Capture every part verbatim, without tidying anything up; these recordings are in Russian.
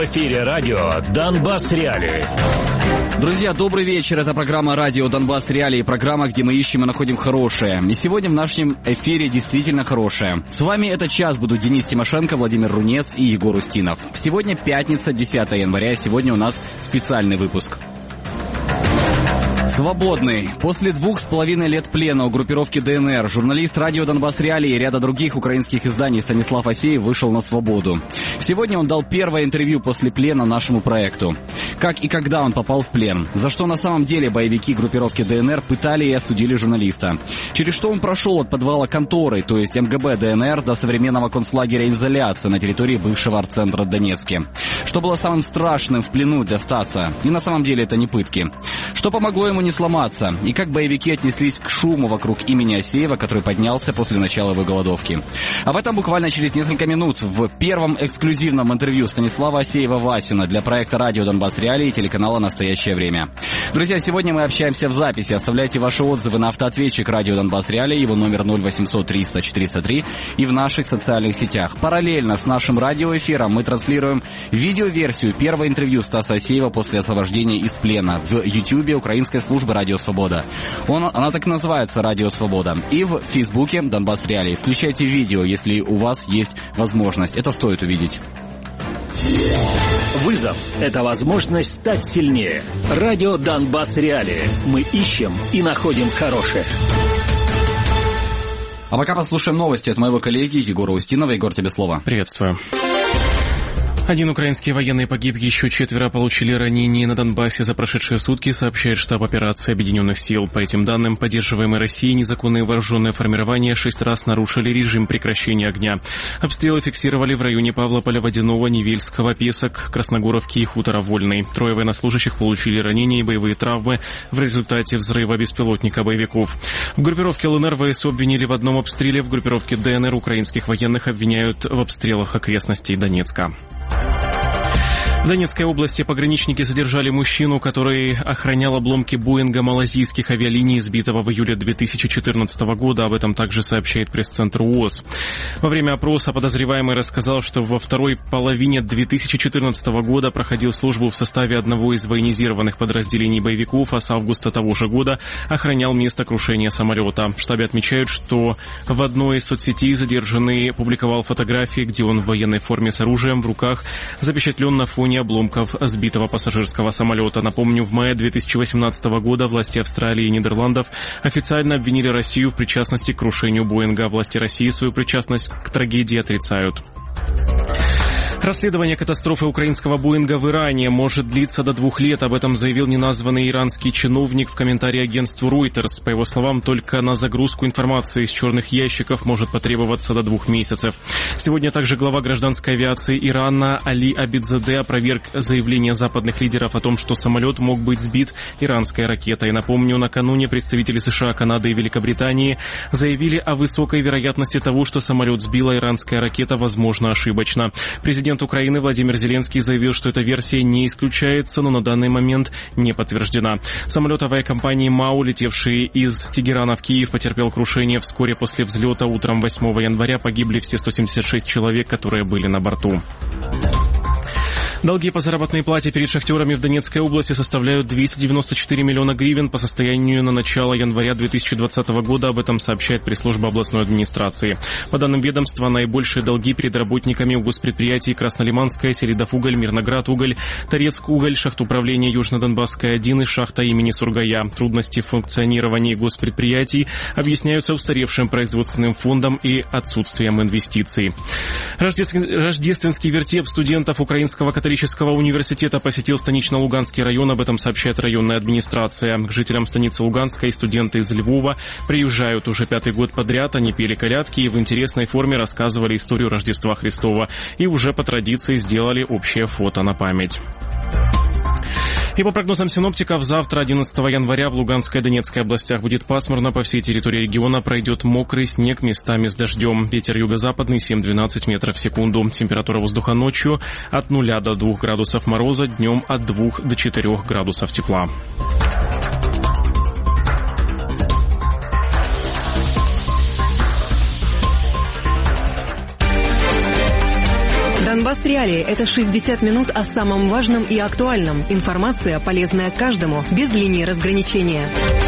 В эфире радио «Донбасс Реалии». Друзья, добрый вечер. Это программа «Радио Донбасс Реалии», программа, где мы ищем и находим хорошее. И сегодня в нашем эфире действительно хорошее. С вами этот час будут Денис Тимошенко, Владимир Рунец и Егор Устинов. Сегодня пятница, десятое января, и сегодня у нас специальный выпуск. Свободный. После двух с половиной лет плена у группировки ДНР журналист радио «Донбасс Реалии» и ряда других украинских изданий Станислав Асеев вышел на свободу. Сегодня он дал первое интервью после плена нашему проекту. Как и когда он попал в плен? За что на самом деле боевики группировки ДНР пытали и осудили журналиста? Через что он прошел от подвала конторы, то есть МГБ ДНР, до современного концлагеря изоляции на территории бывшего арт-центра в Донецке? Что было самым страшным в плену для Стаса? И на самом деле это не пытки. Что помогло ему не сломаться? И как боевики отнеслись к шуму вокруг имени Асеева, который поднялся после начала его голодовки? Об этом буквально через несколько минут в первом эксклюзивном интервью Станислава Асеева-Васина для проекта «Радио Донбасс Реалии» и телеканала «Настоящее время». Друзья, сегодня мы общаемся в записи. Оставляйте ваши отзывы на автоответчик «Радио Донбасс Реалии», его номер ноль восемьсот триста четыреста три, и в наших социальных сетях. Параллельно с нашим радиоэфиром мы транслируем видеоверсию первого интервью Стаса Асеева после освобождения из плена в Ютьюбе украинской службы «Радио Свобода». Он, она так и называется «Радио Свобода». И в Фейсбуке «Донбасс Реалии». Включайте видео, если у вас есть возможность. Это стоит увидеть. Вызов – это возможность стать сильнее. Радио «Донбасс Реалии». Мы ищем и находим хорошее. А пока послушаем новости от моего коллеги Егора Устинова. Егор, тебе слово. Приветствую. Один украинский военный погиб, еще четверо получили ранения на Донбассе за прошедшие сутки, сообщает штаб операции Объединенных сил. По этим данным, поддерживаемые Россией незаконные вооруженные формирования шесть раз нарушили режим прекращения огня. Обстрелы фиксировали в районе Павлополя, Водяного, Невельского, Песок, Красногоровки и Хутора Вольный. Трое военнослужащих получили ранения и боевые травмы в результате взрыва беспилотника боевиков. В группировке ЛНР ВСУ обвинили в одном обстреле, в группировке ДНР украинских военных обвиняют в обстрелах окрестностей Донецка. В Донецкой области пограничники задержали мужчину, который охранял обломки Боинга малазийских авиалиний, сбитого в июле две тысячи четырнадцатого года. Об этом также сообщает пресс-центр УОЗ. Во время опроса подозреваемый рассказал, что во второй половине две тысячи четырнадцатого года проходил службу в составе одного из военизированных подразделений боевиков, а с августа того же года охранял место крушения самолета. В штабе отмечают, что в одной из соцсетей задержанный публиковал фотографии, где он в военной форме с оружием в руках, запечатлен на фоне обломков сбитого пассажирского самолета. Напомню, в мае две тысячи восемнадцатого года власти Австралии и Нидерландов официально обвинили Россию в причастности к крушению Боинга. Власти России свою причастность к трагедии отрицают. Расследование катастрофы украинского Боинга в Иране может длиться до двух лет. Об этом заявил неназванный иранский чиновник в комментарии агентству Reuters. По его словам, только на загрузку информации из черных ящиков может потребоваться до двух месяцев. Сегодня также глава гражданской авиации Ирана Али Абидзаде опроверг заявление западных лидеров о том, что самолет мог быть сбит иранской ракетой. Напомню, накануне представители США, Канады и Великобритании заявили о высокой вероятности того, что самолет сбила иранская ракета, возможно, ошибочно. Президент Украины Владимир Зеленский заявил, что эта версия не исключается, но на данный момент не подтверждена. Самолет авиакомпании МАУ, летевший из Тегерана в Киев, потерпел крушение вскоре после взлета. Утром восьмого января погибли все сто семьдесят шесть человек, которые были на борту. Долги по заработной плате перед шахтерами в Донецкой области составляют двести девяносто четыре миллиона гривен по состоянию на начало января две тысячи двадцатого года. Об этом сообщает пресс-служба областной администрации. По данным ведомства, наибольшие долги перед работниками у госпредприятий Краснолиманская, Селидовуголь, Мирноградуголь, Торецкуголь, шахтуправление Южно-Донбасская один и шахта имени Сургая. Трудности в функционировании госпредприятий объясняются устаревшим производственным фондом и отсутствием инвестиций. Рождественский вертеп студентов Украинского католического университета посетил станично-Луганский район. Об этом сообщает районная администрация. К жителям станицы Луганской студенты из Львова приезжают уже пятый год подряд. Они пели колядки и в интересной форме рассказывали историю Рождества Христова. И уже по традиции сделали общее фото на память. И по прогнозам синоптиков, завтра, одиннадцатого января, в Луганской и Донецкой областях будет пасмурно. По всей территории региона пройдет мокрый снег, местами с дождем. Ветер юго-западный семь-двенадцать метров в секунду. Температура воздуха ночью от нуля до двух градусов мороза, днем от двух до четырех градусов тепла. Донбасс Реалии – это шестьдесят минут о самом важном и актуальном. Информация, полезная каждому, без линии разграничения.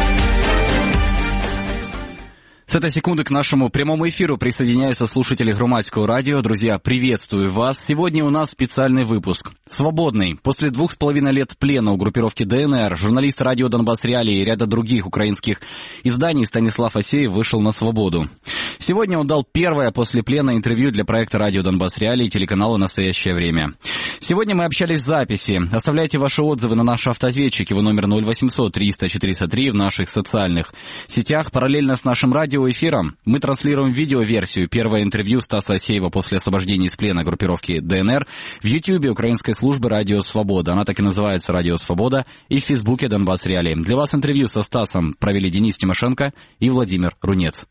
С этой секунды к нашему прямому эфиру присоединяются слушатели Громадского радио. Друзья, приветствую вас. Сегодня у нас специальный выпуск. Свободный. После двух с половиной лет плена у группировки ДНР журналист радио Донбасс Реалии и ряда других украинских изданий Станислав Асеев вышел на свободу. Сегодня он дал первое после плена интервью для проекта радио Донбасс Реалии и телеканала «Настоящее время». Сегодня мы общались в записи. Оставляйте ваши отзывы на наши автоответчики в номер ноль восемьсот триста четыреста три в наших социальных сетях. Параллельно с нашим радио эфиром мы транслируем видеоверсию первого интервью Стаса Асеева после освобождения из плена группировки ДНР в Ютьюбе украинской службы «Радио Свобода». Она так и называется «Радио Свобода», и в Фейсбуке «Донбасс Реалии». Для вас интервью со Стасом провели Денис Тимошенко и Владимир Рунец.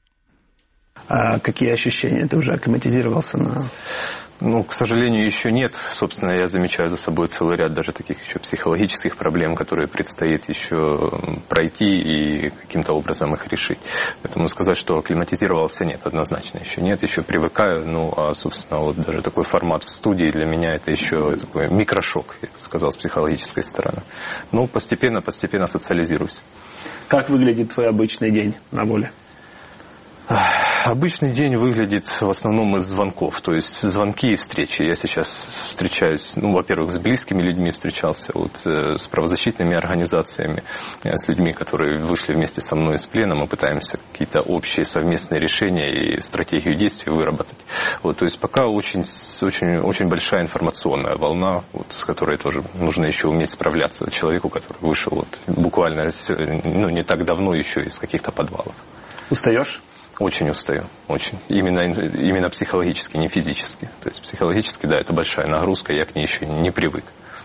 А какие ощущения? Ты уже акклиматизировался на... Ну, к сожалению, еще нет. Собственно, я замечаю за собой целый ряд даже таких еще психологических проблем, которые предстоит еще пройти и каким-то образом их решить. Поэтому сказать, что акклиматизировался, нет, однозначно еще нет. Еще привыкаю. Ну, а, собственно, вот даже такой формат в студии для меня это еще такой микрошок, я бы сказал, с психологической стороны. Ну, постепенно, постепенно социализируюсь. Как выглядит твой обычный день на воле? Обычный день выглядит в основном из звонков, то есть звонки и встречи. Я сейчас встречаюсь, ну, во-первых, с близкими людьми встречался, вот, э, с правозащитными организациями, э, с людьми, которые вышли вместе со мной из плена. Мы пытаемся какие-то общие совместные решения и стратегию действий выработать. Вот, то есть пока очень, очень, очень большая информационная волна, вот, с которой тоже нужно еще уметь справляться человеку, который вышел вот, буквально ну, не так давно еще из каких-то подвалов. Устаешь? Очень устаю, очень. Именно, именно психологически, не физически. То есть психологически, да, это большая нагрузка, я к ней еще не привык.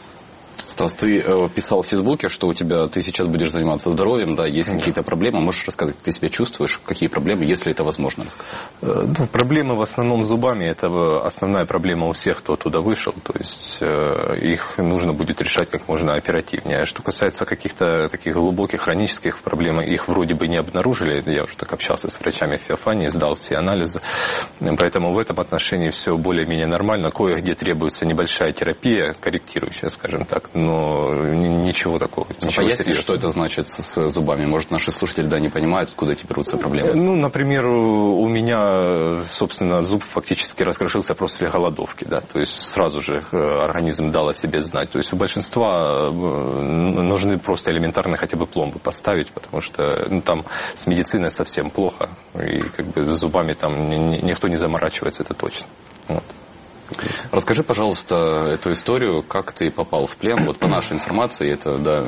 Стас, ты э, писал в Фейсбуке, что у тебя ты сейчас будешь заниматься здоровьем, да, есть какие-то проблемы. Можешь рассказать, как ты себя чувствуешь, какие проблемы, если это возможно? Э, ну, проблемы в основном с зубами. Это основная проблема у всех, кто оттуда вышел. То есть э, их нужно будет решать как можно оперативнее. Что касается каких-то таких глубоких хронических проблем, их вроде бы не обнаружили. Я уже так общался с врачами в Феофании, сдал все анализы. Поэтому в этом отношении все более-менее нормально. Кое-где требуется небольшая терапия, корректирующая, скажем так. Но ничего такого. Ничего Поясни, что это значит с зубами? Может, наши слушатели да, не понимают, откуда эти берутся проблемы? Ну, например, у меня, собственно, зуб фактически раскрошился после голодовки. Да? То есть сразу же организм дал о себе знать. То есть у большинства нужны просто элементарно хотя бы пломбы поставить, потому что ну, там с медициной совсем плохо. И как бы с зубами там никто не заморачивается, это точно. Вот. Расскажи, пожалуйста, эту историю, как ты попал в плен. Вот по нашей информации, это да,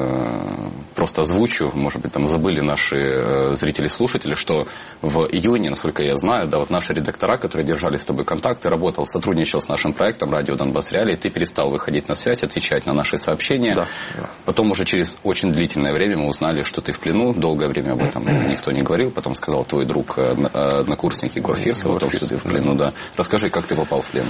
э, просто озвучу, может быть, там забыли наши э, зрители-слушатели, что в июне, насколько я знаю, да, вот наши редактора, которые держали с тобой контакты, работал, сотрудничал с нашим проектом «Радио Донбасс Реалии», ты перестал выходить на связь, отвечать на наши сообщения. Да, да. Потом уже через очень длительное время мы узнали, что ты в плену. Долгое время об этом никто не говорил. Потом сказал твой друг, однокурсник Егор Фирсов, о том, что ты в плену. Да. Расскажи, как ты попал в плен.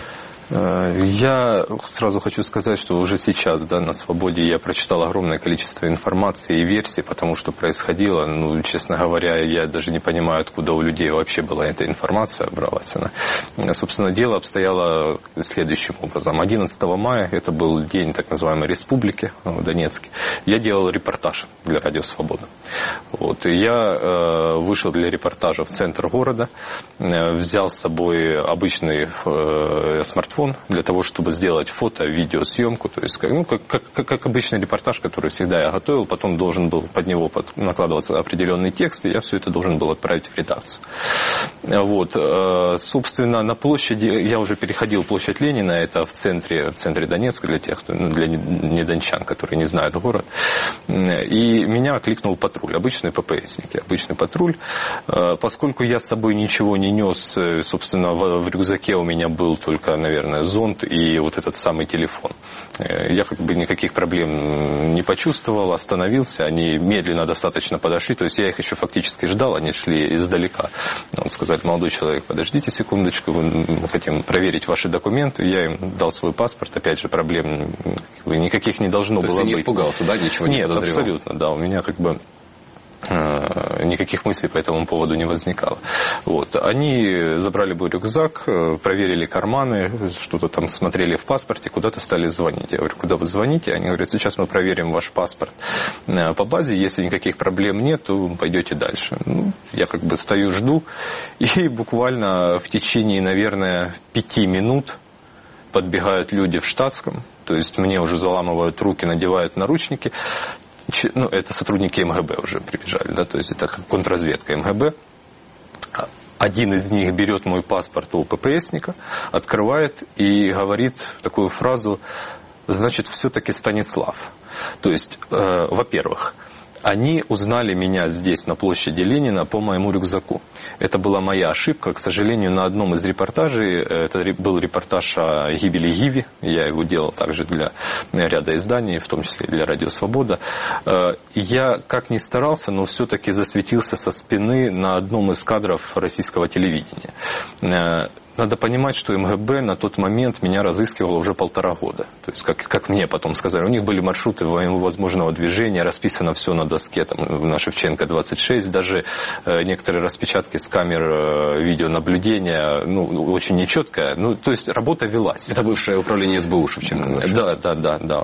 Я сразу хочу сказать, что уже сейчас, да, на свободе я прочитал огромное количество информации и версий, потому что происходило. Ну, честно говоря, я даже не понимаю, откуда у людей вообще была эта информация, бралась она. Собственно, дело обстояло следующим образом. одиннадцатого мая, это был день так называемой республики в Донецке, я делал репортаж для «Радио Свобода». Вот, и я э, вышел для репортажа в центр города, э, взял с собой обычный э, смартфон, для того, чтобы сделать фото, видеосъемку, то есть ну, как, как, как обычный репортаж, который всегда я готовил, потом должен был под него под, накладываться определенный текст, и я все это должен был отправить в редакцию. Вот. Собственно, на площади, я уже переходил площадь Ленина, это в центре, в центре Донецка, для тех, кто, ну, для недончан, которые не знают город, и меня окликнул патруль, обычные ППСники, обычный патруль, поскольку я с собой ничего не нес, собственно, в, в рюкзаке у меня был только, наверное, зонт и вот этот самый телефон. Я как бы никаких проблем не почувствовал, остановился, они медленно достаточно подошли, то есть я их еще фактически ждал, они шли издалека. Он сказал: молодой человек, подождите секундочку, мы хотим проверить ваши документы. Я им дал свой паспорт, опять же, проблем никаких не должно то было быть. Ты не быть. испугался, да, ничего не Нет, подозревал? абсолютно, да, у меня как бы никаких мыслей по этому поводу не возникало. Вот. Они забрали бы рюкзак, проверили карманы, что-то там смотрели в паспорте, куда-то стали звонить. Я говорю, куда вы звоните? Они говорят, сейчас мы проверим ваш паспорт по базе, если никаких проблем нет, то пойдете дальше. Ну, я как бы стою, жду, и буквально в течение, наверное, пяти минут подбегают люди в штатском, то есть мне уже заламывают руки, надевают наручники. Ну, это сотрудники МГБ уже прибежали, да, то есть это контрразведка МГБ. Один из них берет мой паспорт у ППСника, открывает и говорит такую фразу, значит, все-таки Станислав. То есть, э, во-первых, они узнали меня здесь, на площади Ленина, по моему рюкзаку. Это была моя ошибка. К сожалению, на одном из репортажей, это был репортаж о гибели Гиви, я его делал также для ряда изданий, в том числе для Радио Свобода. Я, как ни старался, но все-таки засветился со спины на одном из кадров российского телевидения. Надо понимать, что МГБ на тот момент меня разыскивало уже полтора года. То есть, как, как мне потом сказали, у них были маршруты возможного движения, расписано все на доске, там, на Шевченко двадцать шесть, даже э, некоторые распечатки с камер э, видеонаблюдения, ну, очень нечеткая. Ну, то есть, работа велась. Это бывшее управление СБУ Шевченко двадцать шесть. Да, да, да, да.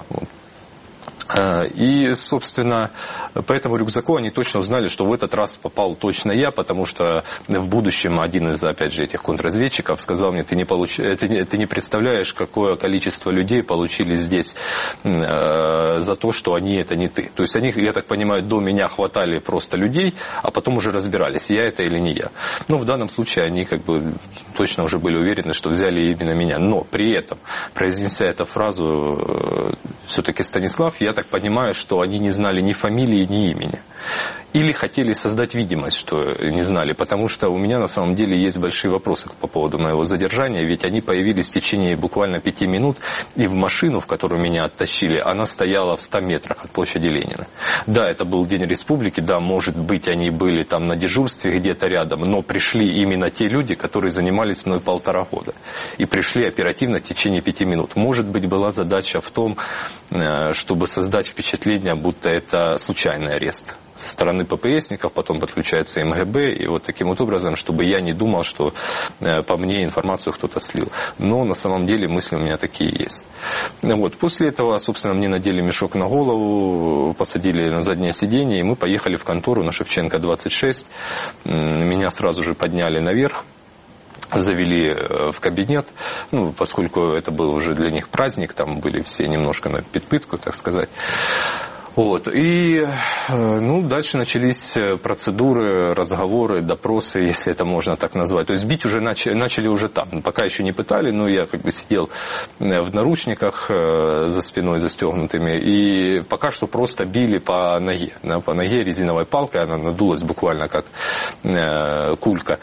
И, собственно, по этому рюкзаку они точно узнали, что в этот раз попал точно я, потому что в будущем один из, опять же, этих контрразведчиков сказал мне, ты не, получ... ты не, ты не представляешь, какое количество людей получили здесь э, за то, что они это не ты. То есть они, я так понимаю, до меня хватали просто людей, а потом уже разбирались, я это или не я. Ну, в данном случае они как бы точно уже были уверены, что взяли именно меня. Но при этом, произнеся эту фразу э, все-таки Станислав, я так понимаю, что они не знали ни фамилии, ни имени. Или хотели создать видимость, что не знали, потому что у меня на самом деле есть большие вопросы по поводу моего задержания, ведь они появились в течение буквально пяти минут, и в машину, в которую меня оттащили, она стояла в ста метрах от площади Ленина. Да, это был День Республики, да, может быть, они были там на дежурстве где-то рядом, но пришли именно те люди, которые занимались мной полтора года. И пришли оперативно в течение пяти минут. Может быть, была задача в том, чтобы создать впечатление, будто это случайный арест со стороны ППСников, потом подключается МГБ, и вот таким вот образом, чтобы я не думал, что по мне информацию кто-то слил. Но на самом деле мысли у меня такие есть. Вот. После этого, собственно, мне надели мешок на голову, посадили на заднее сиденье, и мы поехали в контору на Шевченко двадцать шесть. Меня сразу же подняли наверх, завели в кабинет, ну, поскольку это был уже для них праздник, там были все немножко на подпитку, так сказать. Вот. И ну, дальше начались процедуры, разговоры, допросы, если это можно так назвать. То есть бить уже начали, начали уже там. Пока еще не пытали, но я как бы сидел в наручниках за спиной застегнутыми. И пока что просто били по ноге. Да, по ноге резиновой палкой, она надулась буквально как э, кулька.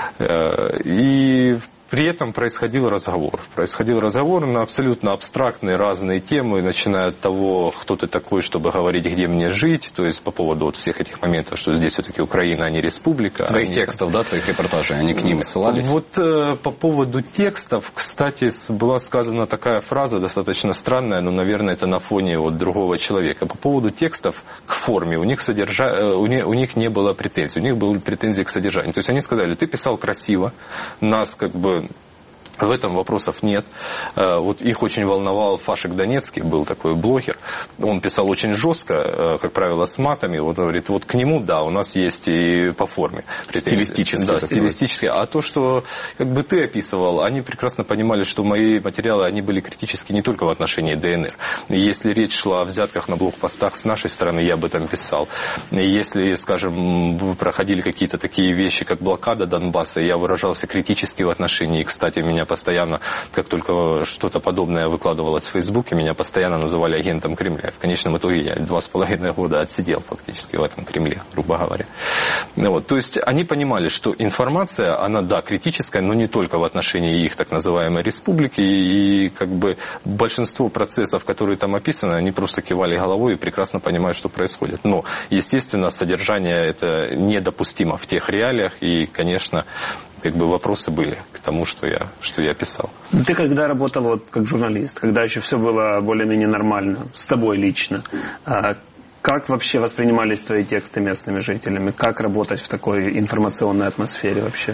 И при этом происходил разговор. Происходил разговор на абсолютно абстрактные разные темы, начиная от того, кто ты такой, чтобы говорить, где мне жить, то есть по поводу вот всех этих моментов, что здесь все-таки Украина, а не республика. Твоих они... текстов, да, твоих репортажей, они к ним ссылались? Вот э, по поводу текстов, кстати, была сказана такая фраза, достаточно странная, но, наверное, это на фоне вот другого человека. По поводу текстов к форме у них, содержа... у, них, у них не было претензий, у них были претензии к содержанию. То есть они сказали, ты писал красиво, нас как бы в этом вопросов нет. Вот их очень волновал Фашик Донецкий, был такой блогер. Он писал очень жестко, как правило, с матами. Вот говорит, вот к нему, да, у нас есть и по форме. Стилистически. Да, стилистически. А то, что как бы ты описывал, они прекрасно понимали, что мои материалы, они были критически не только в отношении ДНР. Если речь шла о взятках на блокпостах с нашей стороны, я об этом писал. Если, скажем, проходили какие-то такие вещи, как блокада Донбасса, я выражался критически в отношении. И, кстати, меня постоянно, как только что-то подобное выкладывалось в Фейсбуке, меня постоянно называли агентом Кремля. В конечном итоге я два с половиной года отсидел фактически в этом Кремле, грубо говоря. Вот. То есть они понимали, что информация, она, да, критическая, но не только в отношении их так называемой республики. И, и как бы большинство процессов, которые там описаны, они просто кивали головой и прекрасно понимают, что происходит. Но, естественно, содержание это недопустимо в тех реалиях. И, конечно, как бы вопросы были к тому, что я, что я писал. Ты когда работал вот как журналист, когда еще все было более-менее нормально, с тобой лично, Как вообще воспринимались твои тексты местными жителями? Как работать в такой информационной атмосфере вообще?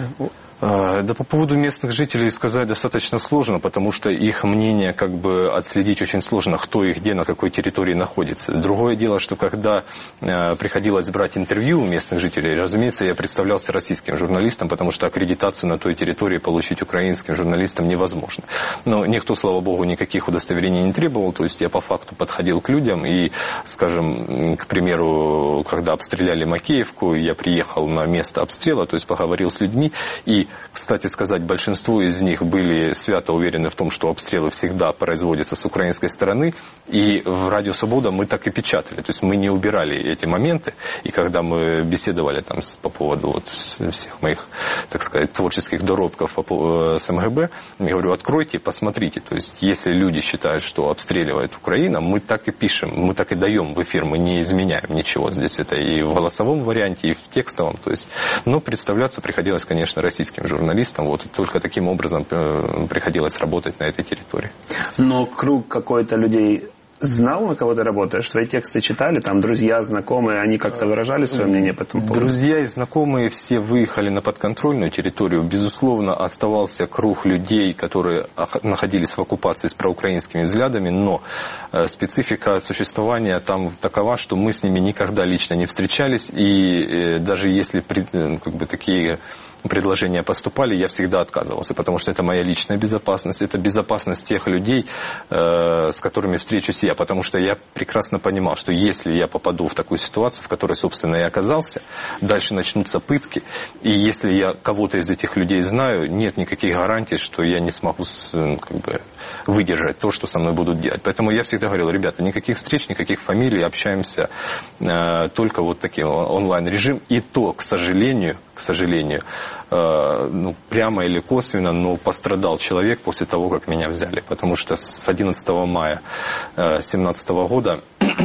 Да, по поводу местных жителей сказать достаточно сложно, потому что их мнение как бы отследить очень сложно, кто и где, на какой территории находится. Другое дело, что когда э, приходилось брать интервью у местных жителей, разумеется, я представлялся российским журналистом, потому что аккредитацию на той территории получить украинским журналистам невозможно. Но никто, слава богу, никаких удостоверений не требовал, то есть я по факту подходил к людям и, скажем, к примеру, когда обстреляли Макеевку, я приехал на место обстрела, то есть поговорил с людьми и, кстати сказать, большинство из них были свято уверены в том, что обстрелы всегда производятся с украинской стороны. И в «Радио Свобода» мы так и печатали. То есть мы не убирали эти моменты. И когда мы беседовали там по поводу вот всех моих, так сказать, творческих доробков с МГБ, я говорю, откройте, посмотрите. То есть если люди считают, что обстреливает Украина, мы так и пишем, мы так и даем в эфир, мы не изменяем ничего. Здесь это и в голосовом варианте, и в текстовом. То есть, но представляться приходилось, конечно, российским журналистам, вот, и только таким образом приходилось работать на этой территории. Но круг какой-то людей знал, на кого ты работаешь? Твои тексты читали, там друзья, знакомые, они как-то выражали свое мнение по этому поводу? Друзья и знакомые все выехали на подконтрольную территорию. Безусловно, оставался круг людей, которые находились в оккупации с проукраинскими взглядами, но специфика существования там такова, что мы с ними никогда лично не встречались, и даже если как бы такие предложения поступали, я всегда отказывался, потому что это моя личная безопасность, это безопасность тех людей, э, с которыми встречусь я, потому что я прекрасно понимал, что если я попаду в такую ситуацию, в которой, собственно, я оказался, дальше начнутся пытки, и если я кого-то из этих людей знаю, нет никаких гарантий, что я не смогу как бы выдержать то, что со мной будут делать. Поэтому я всегда говорил, ребята, никаких встреч, никаких фамилий, общаемся э, только вот таким онлайн-режим, и то, к сожалению, к сожалению, ну, прямо или косвенно, но пострадал человек после того, как меня взяли. Потому что с одиннадцатого мая две тысячи семнадцатого года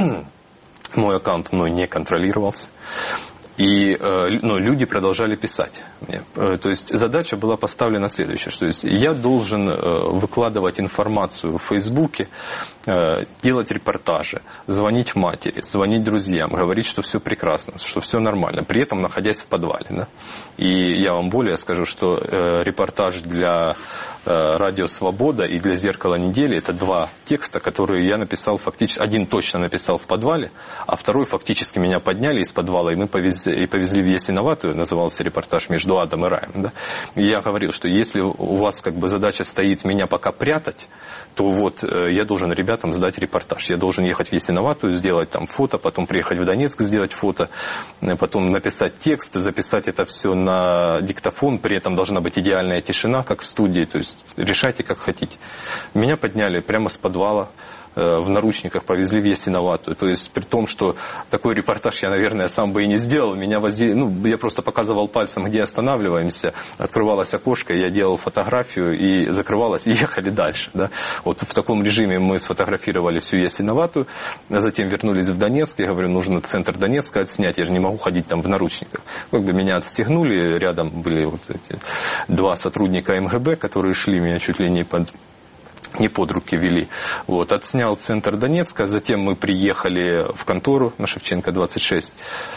мой аккаунт мной не контролировался. И ну, люди продолжали писать мне. То есть задача была поставлена следующая, что есть я должен выкладывать информацию в Фейсбуке, делать репортажи, звонить матери, звонить друзьям, говорить, что все прекрасно, что все нормально, при этом находясь в подвале. Да? И я вам более скажу, что репортаж для «Радио Свобода» и для «Зеркала недели» — это два текста, которые я написал фактически, один точно написал в подвале, а второй фактически меня подняли из подвала, и мы повезли, и повезли в Ясиноватую, назывался репортаж «Между адом и раем». Да? И я говорил, что если у вас как бы задача стоит меня пока прятать, то вот я должен ребятам сдать репортаж. Я должен ехать в Ясиноватую, сделать там фото, потом приехать в Донецк, сделать фото, потом написать текст, записать это все на диктофон, при этом должна быть идеальная тишина, как в студии, то есть решайте, как хотите. Меня подняли прямо с подвала, в наручниках повезли в Ясиноватую. То есть при том, что такой репортаж я, наверное, сам бы и не сделал. Меня возили, ну, я просто показывал пальцем, где останавливаемся. Открывалось окошко, я делал фотографию и закрывалось, и ехали дальше. Да? Вот в таком режиме мы сфотографировали всю Ясиноватую, а затем вернулись в Донецк. Я говорю, нужно центр Донецка отснять, я же не могу ходить там в наручниках. Как бы меня отстегнули, рядом были вот эти два сотрудника МГБ, которые шли меня чуть ли не под... не под руки вели. Вот, отснял центр Донецка, затем мы приехали в контору на Шевченко двадцать шесть,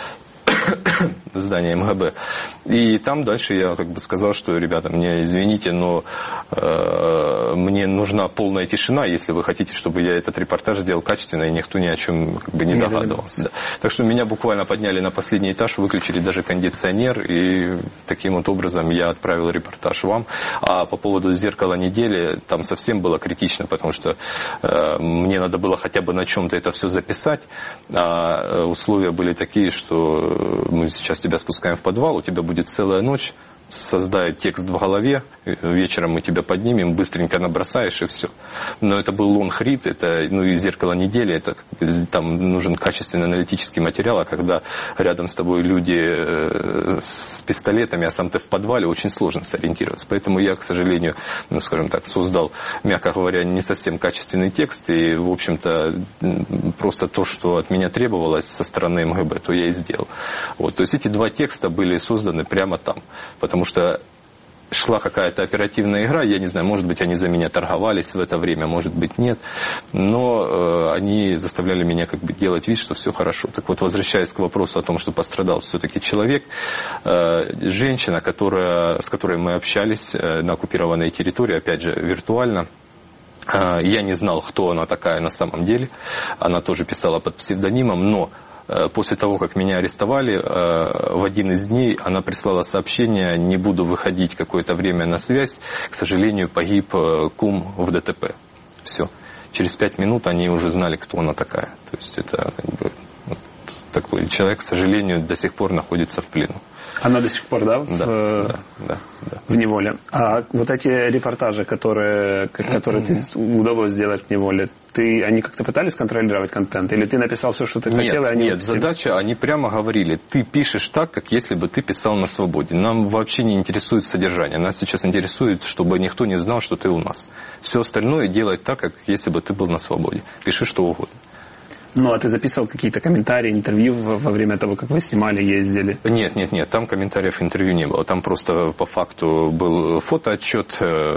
здание МГБ. И там дальше я как бы сказал, что, ребята, мне извините, но э, мне нужна полная тишина, если вы хотите, чтобы я этот репортаж сделал качественно, и никто ни о чем как бы не, не догадывался. Да. Так что меня буквально подняли на последний этаж, выключили даже кондиционер, и таким вот образом я отправил репортаж вам. А по поводу «Зеркала недели» там совсем было критично, потому что э, мне надо было хотя бы на чем-то это все записать, а условия были такие, что мы сейчас тебя спускаем в подвал, у тебя будет целая ночь, создай текст в голове, вечером мы тебя поднимем, быстренько набросаешь и все. Но это был лонг-рид, это, ну и «Зеркало недели», это, там нужен качественный аналитический материал, а когда рядом с тобой люди с пистолетами, а сам ты в подвале, очень сложно сориентироваться. Поэтому я, к сожалению, ну, скажем так, создал, мягко говоря, не совсем качественный текст, и, в общем-то, просто то, что от меня требовалось со стороны МГБ, то я и сделал. Вот, то есть эти два текста были созданы прямо там, потому Потому что шла какая-то оперативная игра, я не знаю, может быть, они за меня торговались в это время, может быть, нет, но э, они заставляли меня как бы делать вид, что все хорошо. Так вот, возвращаясь к вопросу о том, что пострадал все-таки человек, э, женщина, которая, с которой мы общались э, на оккупированной территории, опять же, виртуально, э, я не знал, кто она такая на самом деле, она тоже писала под псевдонимом, но после того, как меня арестовали, в один из дней она прислала сообщение: не буду выходить какое-то время на связь, к сожалению, погиб кум в ДТП. Все. Через пять минут они уже знали, кто она такая. То есть это как бы, вот, такой человек, к сожалению, до сих пор находится в плену. Она до сих пор, да, в, да, да, да, да. в неволе. А вот эти репортажи, которые, которые ты удалось сделать в неволе, ты, они как-то пытались контролировать контент? Или ты написал все, что ты нет, хотел? И они нет, задача, они прямо говорили: ты пишешь так, как если бы ты писал на свободе. Нам вообще не интересует содержание. Нас сейчас интересует, чтобы никто не знал, что ты у нас. Все остальное делай так, как если бы ты был на свободе. Пиши что угодно. Ну, а ты записывал какие-то комментарии, интервью во, во время того, как вы снимали, ездили? Нет, нет, нет, там комментариев, интервью не было. Там просто по факту был фотоотчет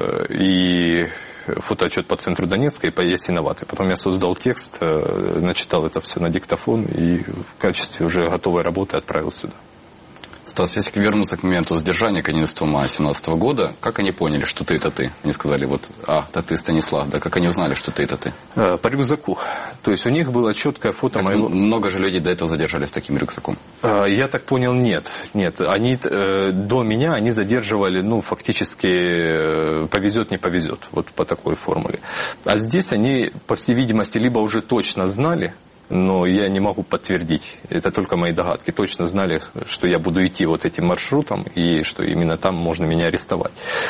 и фотоотчет по центру Донецка и по Ясиноватой. Потом я создал текст, начитал это все на диктофон и в качестве уже готовой работы отправил сюда. Стас, если вернуться к моменту задержания к одиннадцатому мая две тысячи семнадцатого года, как они поняли, что ты это ты? Они сказали, вот, а, это ты, Станислав, да, как они узнали, что ты это ты? По рюкзаку. То есть у них было четкое фото так моего... Много же людей до этого задержали с таким рюкзаком. Я так понял, нет. Нет, они до меня, они задерживали, ну, фактически повезет, не повезет, вот по такой формуле. А здесь они, по всей видимости, либо уже точно знали, но я не могу подтвердить. Это только мои догадки. Точно знали, что я буду идти вот этим маршрутом и что именно там можно меня арестовать.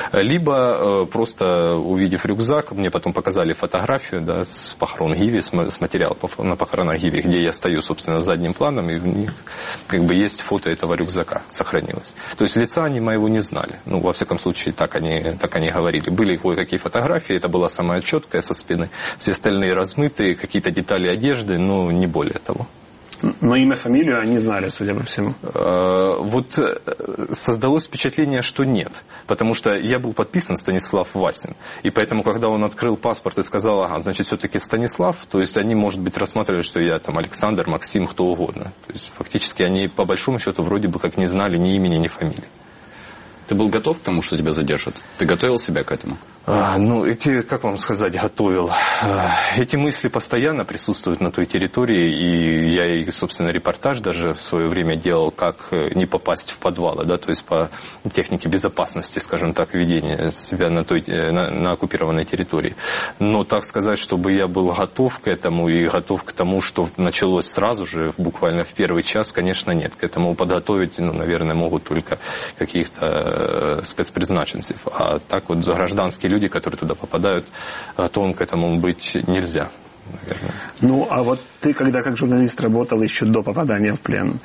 Либо просто увидев рюкзак, мне потом показали фотографию, да, с похорон Гиви, с материала на похоронах Гиви, где я стою, собственно, задним планом, и в них как бы есть фото этого рюкзака, сохранилось. То есть лица они моего не знали. Ну, во всяком случае, так они, так они говорили. Были кое-какие фотографии, это была самая четкая со спины. Все остальные размытые, какие-то детали одежды, но не более того. Но имя, фамилию они знали, судя по всему. Вот создалось впечатление, что нет. Потому что я был подписан Станислав Васин. И поэтому, когда он открыл паспорт и сказал, ага, значит, все-таки Станислав, то есть они, может быть, рассматривали, что я там Александр, Максим, кто угодно. То есть фактически они, по большому счету, вроде бы как не знали ни имени, ни фамилии. Ты был готов к тому, что тебя задержат? Ты готовил себя к этому? А, ну, эти, как вам сказать, готовил. А, эти мысли постоянно присутствуют на той территории, и я, и, собственно, репортаж даже в свое время делал, как не попасть в подвалы, да, то есть по технике безопасности, скажем так, ведения себя на, той, на, на оккупированной территории. Но так сказать, чтобы я был готов к этому и готов к тому, что началось сразу же, буквально в первый час, конечно, нет. К этому подготовить, ну, наверное, могут только каких-то спецпризначенцев. А так вот гражданские люди, которые туда попадают, готовым к этому быть нельзя, наверное. Ну, а вот ты, когда как журналист работал еще до попадания в плен,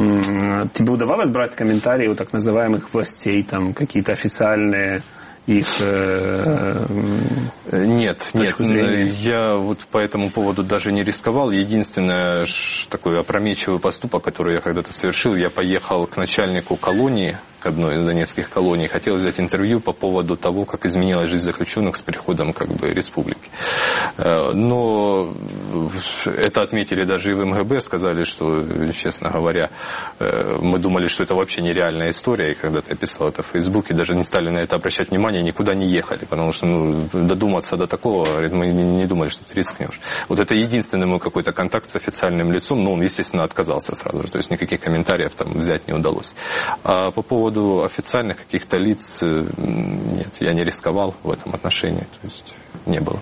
тебе удавалось брать комментарии у так называемых властей, там какие-то официальные их... Э, нет, нет, зрения? Я вот по этому поводу даже не рисковал. Единственное, такой опрометчивый поступок, который я когда-то совершил, я поехал к начальнику колонии, к одной из донецких колоний, хотел взять интервью по поводу того, как изменилась жизнь заключенных с переходом как бы республики. Но это отметили даже и в эм гэ бэ, сказали, что, честно говоря, мы думали, что это вообще нереальная история, и когда-то я писал это в Фейсбуке, даже не стали на это обращать внимание, никуда не ехали, потому что ну, додуматься до такого, мы не думали, что ты рискнешь. Вот это единственный мой какой-то контакт с официальным лицом, но он, естественно, отказался сразу же, то есть никаких комментариев там взять не удалось. А по поводу официальных каких-то лиц, нет, я не рисковал в этом отношении, то есть не было.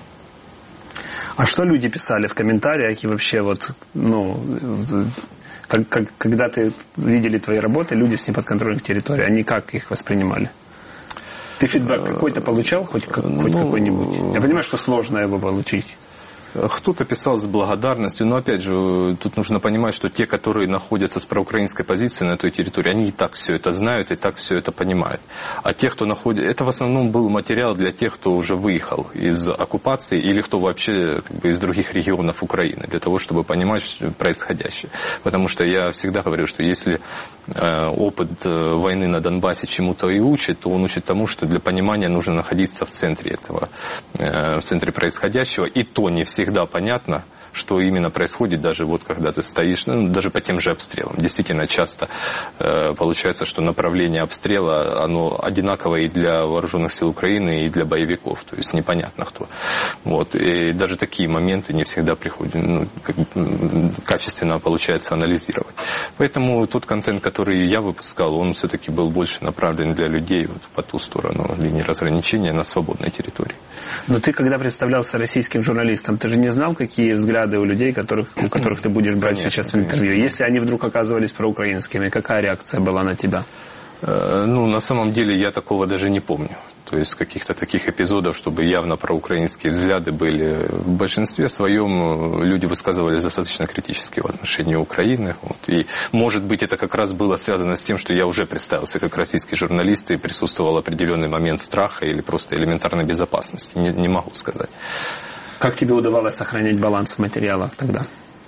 А что люди писали в комментариях и вообще вот, ну, как, как, когда ты видели твои работы, люди с неподконтрольных территорий, они как их воспринимали? Ты фидбэк какой-то получал, хоть, хоть ну, какой-нибудь? Я понимаю, что сложно его получить. Кто-то писал с благодарностью, но опять же, тут нужно понимать, что те, которые находятся с проукраинской позицией на той территории, они и так все это знают, и так все это понимают. А те, кто находится... Это в основном был материал для тех, кто уже выехал из оккупации или кто вообще как бы, из других регионов Украины, для того, чтобы понимать происходящее. Потому что я всегда говорю, что если э, опыт войны на Донбассе чему-то и учит, то он учит тому, что для понимания нужно находиться в центре этого, э, в центре происходящего, и то не всегда понятно, что именно происходит, даже вот когда ты стоишь, ну, даже по тем же обстрелам. Действительно, часто э, получается, что направление обстрела, оно одинаковое и для вооруженных сил Украины, и для боевиков. То есть непонятно кто. Вот. И даже такие моменты не всегда приходят, ну, как, качественно получается анализировать. Поэтому тот контент, который я выпускал, он все-таки был больше направлен для людей вот, по ту сторону линии разграничения на свободной территории. Но ты, когда представлялся российским журналистом, ты же не знал, какие взгляды у людей, которых, у которых ты будешь брать конечно, сейчас интервью. Конечно. Если они вдруг оказывались проукраинскими, какая реакция была на тебя? Ну, на самом деле, я такого даже не помню. То есть, каких-то таких эпизодов, чтобы явно проукраинские взгляды были. В большинстве своем люди высказывались достаточно критически в отношении Украины. Вот. И, может быть, это как раз было связано с тем, что я уже представился как российский журналист и присутствовал определенный момент страха или просто элементарной безопасности. Не, не могу сказать. Как тебе удавалось сохранять баланс в материалах тогда?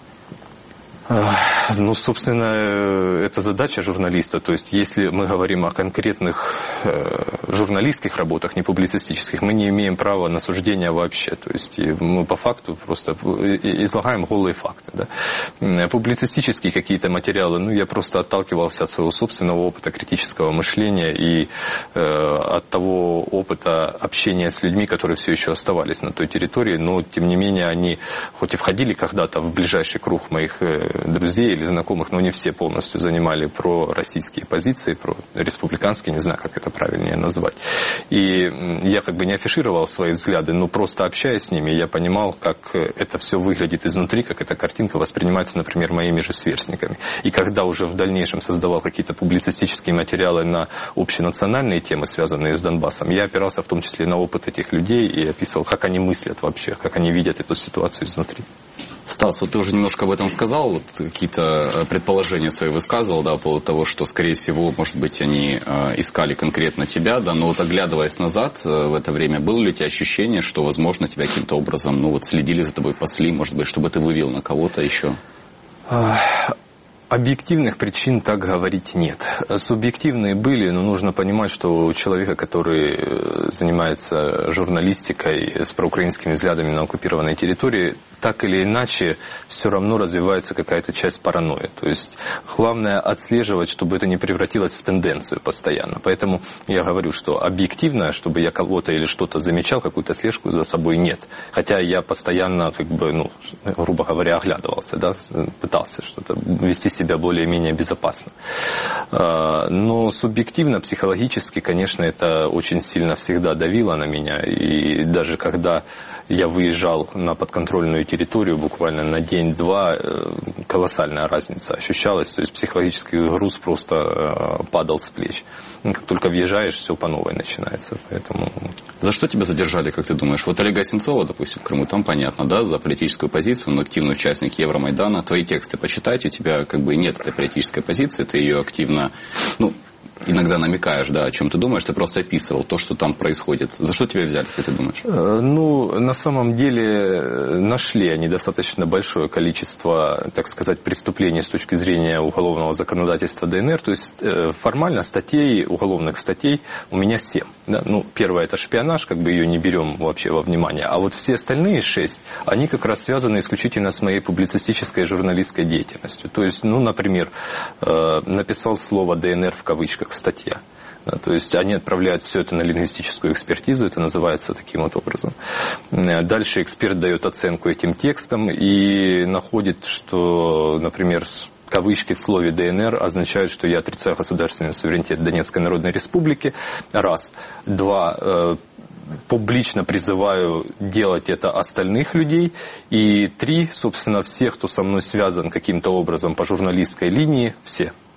Ну, собственно, это задача журналиста. То есть, если мы говорим о конкретных э, журналистских работах, не публицистических, мы не имеем права на суждение вообще. То есть, мы по факту просто излагаем голые факты. Да? Публицистические какие-то материалы, ну, я просто отталкивался от своего собственного опыта критического мышления и э, от того опыта общения с людьми, которые все еще оставались на той территории, но, тем не менее, они хоть и входили когда-то в ближайший круг моих друзей или знакомых, но не все полностью занимали пророссийские позиции, прореспубликанские, не знаю, как это правильнее назвать. И я как бы не афишировал свои взгляды, но просто общаясь с ними, я понимал, как это все выглядит изнутри, как эта картинка воспринимается, например, моими же сверстниками. И когда уже в дальнейшем создавал какие-то публицистические материалы на общенациональные темы, связанные с Донбассом, я опирался в том числе на опыт этих людей и описывал, как они мыслят вообще, как они видят эту ситуацию изнутри. Стас, вот ты уже немножко об этом сказал, вот какие-то предположения свои высказывал, да, по поводу того, что, скорее всего, может быть, они э, искали конкретно тебя, да, но вот оглядываясь назад э, в это время, было ли у тебя ощущение, что, возможно, тебя каким-то образом, ну вот, следили за тобой, пасли, может быть, чтобы ты вывел на кого-то еще? Объективных причин так говорить нет. Субъективные были, но нужно понимать, что у человека, который занимается журналистикой с проукраинскими взглядами на оккупированной территории, так или иначе все равно развивается какая-то часть паранойи. То есть главное отслеживать, чтобы это не превратилось в тенденцию постоянно. Поэтому я говорю, что объективно, чтобы я кого-то или что-то замечал, какую-то слежку за собой нет. Хотя я постоянно, как бы, ну, грубо говоря, оглядывался, да, пытался что-то вести себя более-менее безопасно. Но субъективно, психологически, конечно, это очень сильно всегда давило на меня. И даже когда я выезжал на подконтрольную территорию буквально на день-два, колоссальная разница ощущалась. То есть психологический груз просто падал с плеч. Как только въезжаешь, все по новой начинается. Поэтому... За что тебя задержали, как ты думаешь? Вот Олега Сенцова, допустим, в Крыму, там понятно, да, за политическую позицию, он активный участник Евромайдана. Твои тексты почитать, у тебя как бы нет этой политической позиции, ты ее активно, ну, иногда намекаешь, да, о чем ты думаешь, ты просто описывал то, что там происходит. За что тебя взяли, как ты думаешь? Ну, на самом деле нашли они достаточно большое количество, так сказать, преступлений с точки зрения уголовного законодательства ДНР. То есть формально статей, уголовных статей у меня семь. Да? Ну, первая это шпионаж, как бы ее не берем вообще во внимание. А вот все остальные шесть, они как раз связаны исключительно с моей публицистической и журналистской деятельностью. То есть, ну, например, написал слово ДНР в кавычках, статья. То есть они отправляют все это на лингвистическую экспертизу, это называется таким вот образом. Дальше эксперт дает оценку этим текстам и находит, что, например, кавычки в слове ДНР означают, что я отрицаю государственный суверенитет Донецкой Народной Республики. Раз. Два. Публично призываю делать это остальных людей. И три. Собственно, всех, кто со мной связан каким-то образом по журналистской линии, все.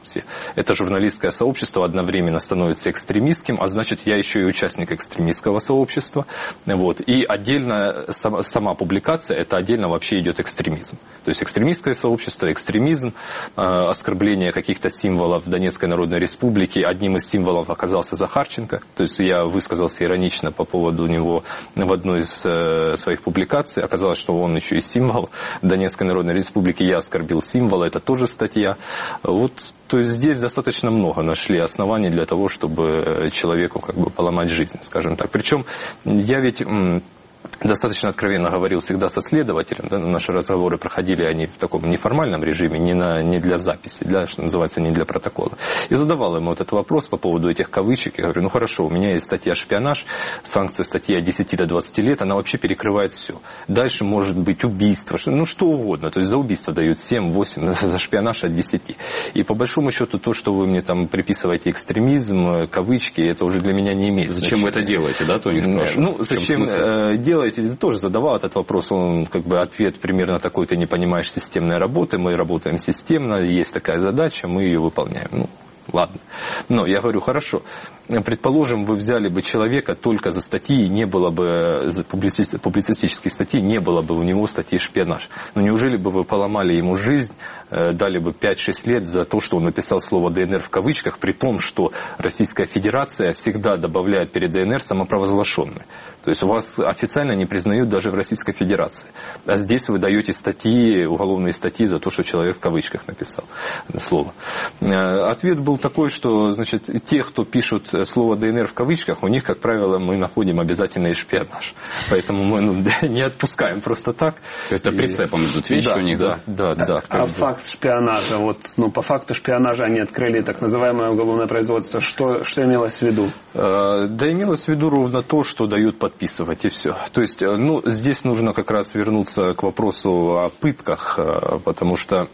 все. Это журналистское сообщество одновременно становится экстремистским, а значит, я еще и участник экстремистского сообщества. Вот. И отдельно сама, сама публикация, это отдельно вообще идет экстремизм. То есть экстремистское сообщество, экстремизм, э, оскорбление каких-то символов Донецкой Народной Республики. Одним из символов оказался Захарченко. То есть я высказался иронично по поводу него в одной из э, своих публикаций. Оказалось, что он еще и символ Донецкой Народной Республики. Я оскорбил символ, это тоже статья. Вот, то есть здесь достаточно много нашли оснований для того, чтобы человеку как бы поломать жизнь, скажем так. Причем я ведь достаточно откровенно говорил всегда со следователем. Да, наши разговоры проходили они в таком неформальном режиме, не, на, не для записи, для, что называется, не для протокола. И задавал ему вот этот вопрос по поводу этих кавычек. Я говорю, ну хорошо, у меня есть статья «Шпионаж», санкция статьи от десяти до двадцати лет, она вообще перекрывает все. Дальше может быть убийство, ну что угодно. То есть за убийство дают семь-восемь, за шпионаж от десяти. И по большому счету то, что вы мне там приписываете экстремизм, кавычки, это уже для меня не имеет значения. Зачем вы это делаете, да, Тони спрашивает? Ну, зачем делаете? Тоже задавал этот вопрос, он как бы ответ примерно такой: ты не понимаешь системной работы, мы работаем системно, есть такая задача, мы ее выполняем. Ну, ладно. Но я говорю, хорошо, предположим, вы взяли бы человека только за статьи, не было бы, за публици... публицистические статьи, не было бы у него статьи «Шпионаж». Но неужели бы вы поломали ему жизнь, дали бы пять-шесть лет за то, что он написал слово «ДНР» в кавычках, при том, что Российская Федерация всегда добавляет перед ДНР самопровозглашенное. То есть вас официально не признают даже в Российской Федерации. А здесь вы даете статьи, уголовные статьи за то, что человек в кавычках написал слово. Ответ был такой, что, значит, те, кто пишут слово «ДНР» в кавычках, у них, как правило, мы находим обязательно и шпионаж. Поэтому мы ну, не отпускаем просто так. То есть это прицепом идут вещи да, у них, да? Да, да. да а бы. Факт шпионажа, вот, ну, по факту шпионажа они открыли так называемое уголовное производство. Что, что имелось в виду? Да, имелось в виду ровно то, что дают подписывать, и все. То есть, ну, здесь нужно как раз вернуться к вопросу о пытках, потому что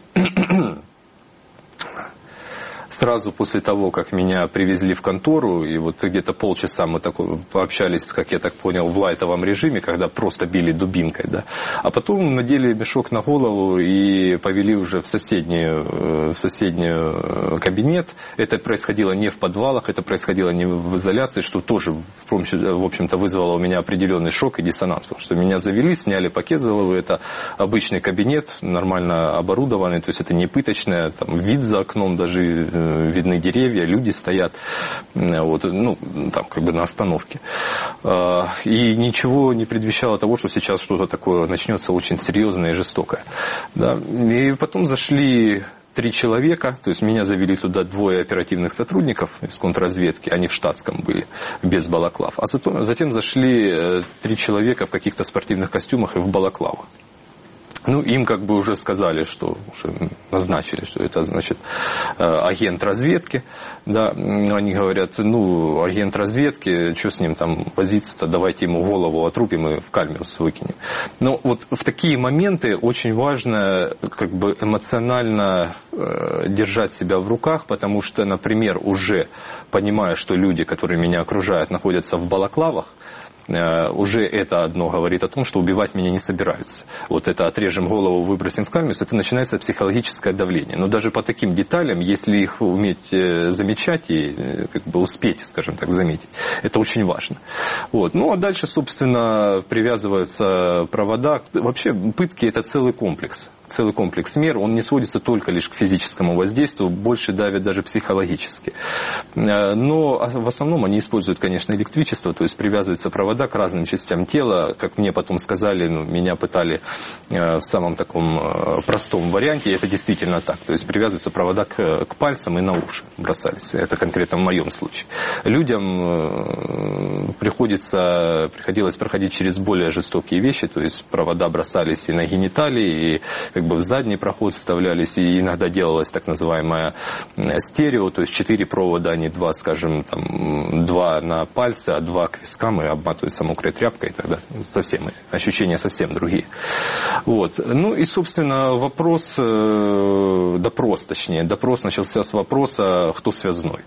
сразу после того, как меня привезли в контору, и вот где-то полчаса мы так пообщались, как я так понял, в лайтовом режиме, когда просто били дубинкой, да, а потом надели мешок на голову и повели уже в соседнюю, в соседний кабинет. Это происходило не в подвалах, это происходило не в изоляции, что тоже, в общем-то, вызвало у меня определенный шок и диссонанс, потому что меня завели, сняли пакет с головы, это обычный кабинет, нормально оборудованный, то есть это не пыточное, там вид за окном даже, видны деревья, люди стоят, вот, ну, там, как бы на остановке. И ничего не предвещало того, что сейчас что-то такое начнется очень серьезное и жестокое. Да. И потом зашли три человека, то есть меня завели туда двое оперативных сотрудников из контрразведки, они в штатском были, без балаклав. А затем, затем зашли три человека в каких-то спортивных костюмах и в балаклавах. Ну, им как бы уже сказали, что уже назначили, что это, значит, агент разведки. Да, они говорят, ну, агент разведки, что с ним там возиться-то, давайте ему голову отрубим и в кальмиус выкинем. Но вот в такие моменты очень важно как бы эмоционально держать себя в руках, потому что, например, уже понимая, что люди, которые меня окружают, находятся в балаклавах, уже это одно говорит о том, что убивать меня не собираются. Вот это отрежем голову, выбросим в кальмиус, это начинается психологическое давление. Но даже по таким деталям, если их уметь замечать и как бы успеть, скажем так, заметить, это очень важно. Вот. Ну а дальше, собственно, привязываются провода. Вообще пытки – это целый комплекс. Целый комплекс мер, он не сводится только лишь к физическому воздействию, больше давит даже психологически. Но в основном они используют, конечно, электричество, то есть привязываются провода к разным частям тела. Как мне потом сказали, ну, меня пытали в самом таком простом варианте, и это действительно так. То есть привязываются провода к, к пальцам и на уши бросались. Это конкретно в моем случае. Людям приходится, приходилось проходить через более жестокие вещи, то есть провода бросались и на гениталии, и как бы в задний проход вставлялись, и иногда делалось так называемое стерео, то есть четыре провода, а не два, скажем, там, два на пальце, а два к вискам, и обматываются мокрой тряпкой, и тогда совсем, ощущения совсем другие. Вот. Ну и, собственно, вопрос, допрос, точнее, допрос начался с вопроса, кто связной.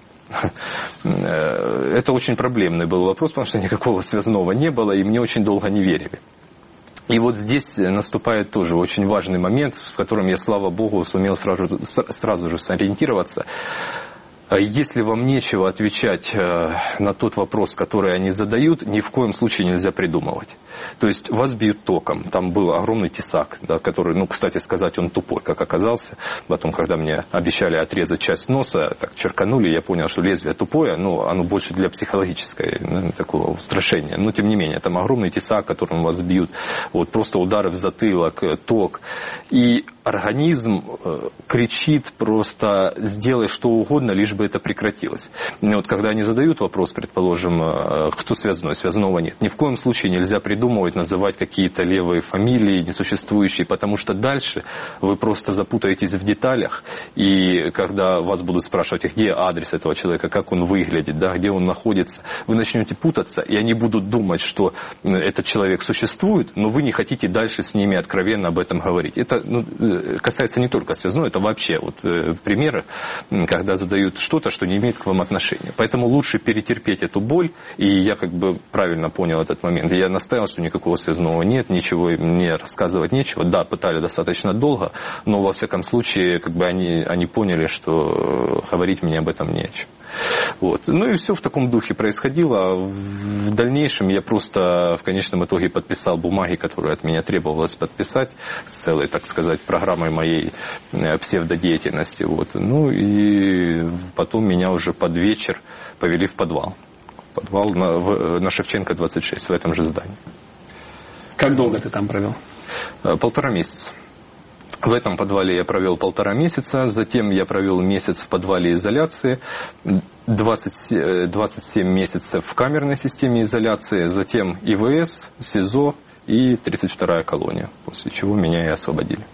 Это очень проблемный был вопрос, потому что никакого связного не было, и мне очень долго не верили. И вот здесь наступает тоже очень важный момент, в котором я, слава богу, сумел сразу, сразу же сориентироваться. Если вам нечего отвечать на тот вопрос, который они задают, ни в коем случае нельзя придумывать. То есть вас бьют током. Там был огромный тесак, да, который, ну, кстати сказать, он тупой, как оказался. Потом, когда мне обещали отрезать часть носа, так черканули, я понял, что лезвие тупое, но оно больше для психологического, наверное, такого устрашения. Но, тем не менее, там огромный тесак, которым вас бьют. Вот, просто удары в затылок, ток. И организм кричит просто «сделай что угодно, лишь бы это прекратилось». И вот когда они задают вопрос, предположим, кто связной, связного нет. Ни в коем случае нельзя придумывать, называть какие-то левые фамилии несуществующие, потому что дальше вы просто запутаетесь в деталях, и когда вас будут спрашивать, где адрес этого человека, как он выглядит, да, где он находится, вы начнете путаться, и они будут думать, что этот человек существует, но вы не хотите дальше с ними откровенно об этом говорить. Это, ну, касается не только связной, это вообще вот примеры, когда задают что-то, что не имеет к вам отношения. Поэтому лучше перетерпеть эту боль, и я как бы правильно понял этот момент. Я настоял, что никакого связного нет, ничего мне рассказывать нечего. Да, пытали достаточно долго, но во всяком случае как бы они, они поняли, что говорить мне об этом не о чем. Вот. Ну и все в таком духе происходило. В дальнейшем я просто в конечном итоге подписал бумаги, которые от меня требовалось подписать, с целой, так сказать, программой моей псевдодеятельности. Вот. Ну и потом меня уже под вечер повели в подвал. Подвал на, в, на Шевченко двадцать шесть, в этом же здании. Как долго ты там провел? Полтора месяца. В этом подвале я провел полтора месяца, затем я провел месяц в подвале изоляции, двадцать, двадцать семь месяцев в камерной системе изоляции, затем ИВС, СИЗО и тридцать вторая колония, после чего меня и освободили.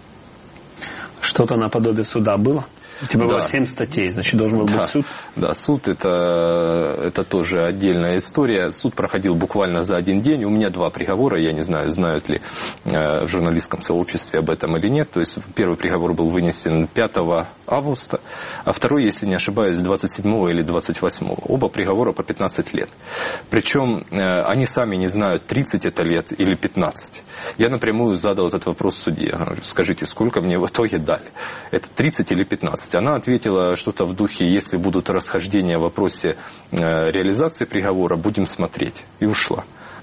Что-то наподобие суда было? У тебя было семь статей, значит, должен был да. быть суд? Да, суд это, это тоже отдельная история. Суд проходил буквально за один день. У меня два приговора, я не знаю, знают ли в журналистском сообществе об этом или нет. То есть первый приговор был вынесен пятого августа, а второй, если не ошибаюсь, двадцать седьмого или двадцать восьмого. Оба приговора по пятнадцать лет. Причем они сами не знают, тридцать это лет или пятнадцать. Я напрямую задал этот вопрос судье. Говорю, скажите, сколько мне в итоге дали? Это тридцать или пятнадцать? Она ответила что-то в духе, если будут расхождения в вопросе реализации приговора, будем смотреть. И ушла.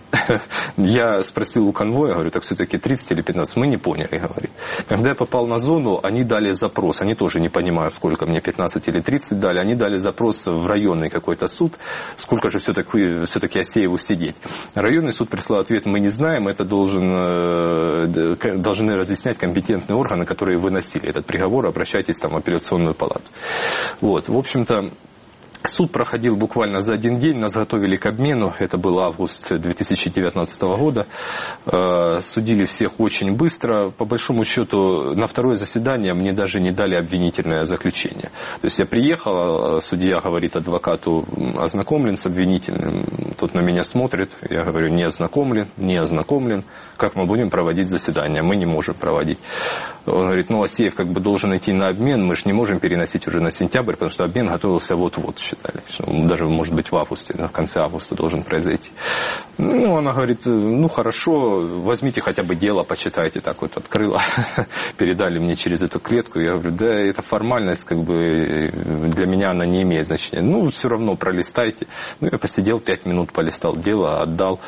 Я спросил у конвоя, говорю, так все-таки тридцать или пятнадцать? Мы не поняли, говорит. Когда я попал на зону, они дали запрос. Они тоже не понимают, сколько мне, пятнадцать или тридцать дали. Они дали запрос в районный какой-то суд, сколько же все-таки, все-таки Асееву сидеть. Районный суд прислал ответ, мы не знаем, это должен, должны разъяснять компетентные органы, которые выносили этот приговор, обращайтесь там в апелляционную палату. Вот, в общем-то, суд проходил буквально за один день, нас готовили к обмену, это был август две тысячи девятнадцатого года, судили всех очень быстро, по большому счету на второе заседание мне даже не дали обвинительное заключение. То есть я приехал, судья говорит адвокату, ознакомлен с обвинительным, тот на меня смотрит, я говорю, не ознакомлен, не ознакомлен, как мы будем проводить заседание, мы не можем проводить. Он говорит, ну Асеев как бы должен идти на обмен, мы же не можем переносить уже на сентябрь, потому что обмен готовился вот-вот, считали, что даже, может быть, в августе, в конце августа должен произойти. Ну, она говорит, ну, хорошо, возьмите хотя бы дело, почитайте, так вот открыла, передали мне через эту клетку, я говорю, да, это формальность, как бы, для меня она не имеет значения. Ну, все равно пролистайте. Ну, я посидел пять минут, полистал дело, отдал.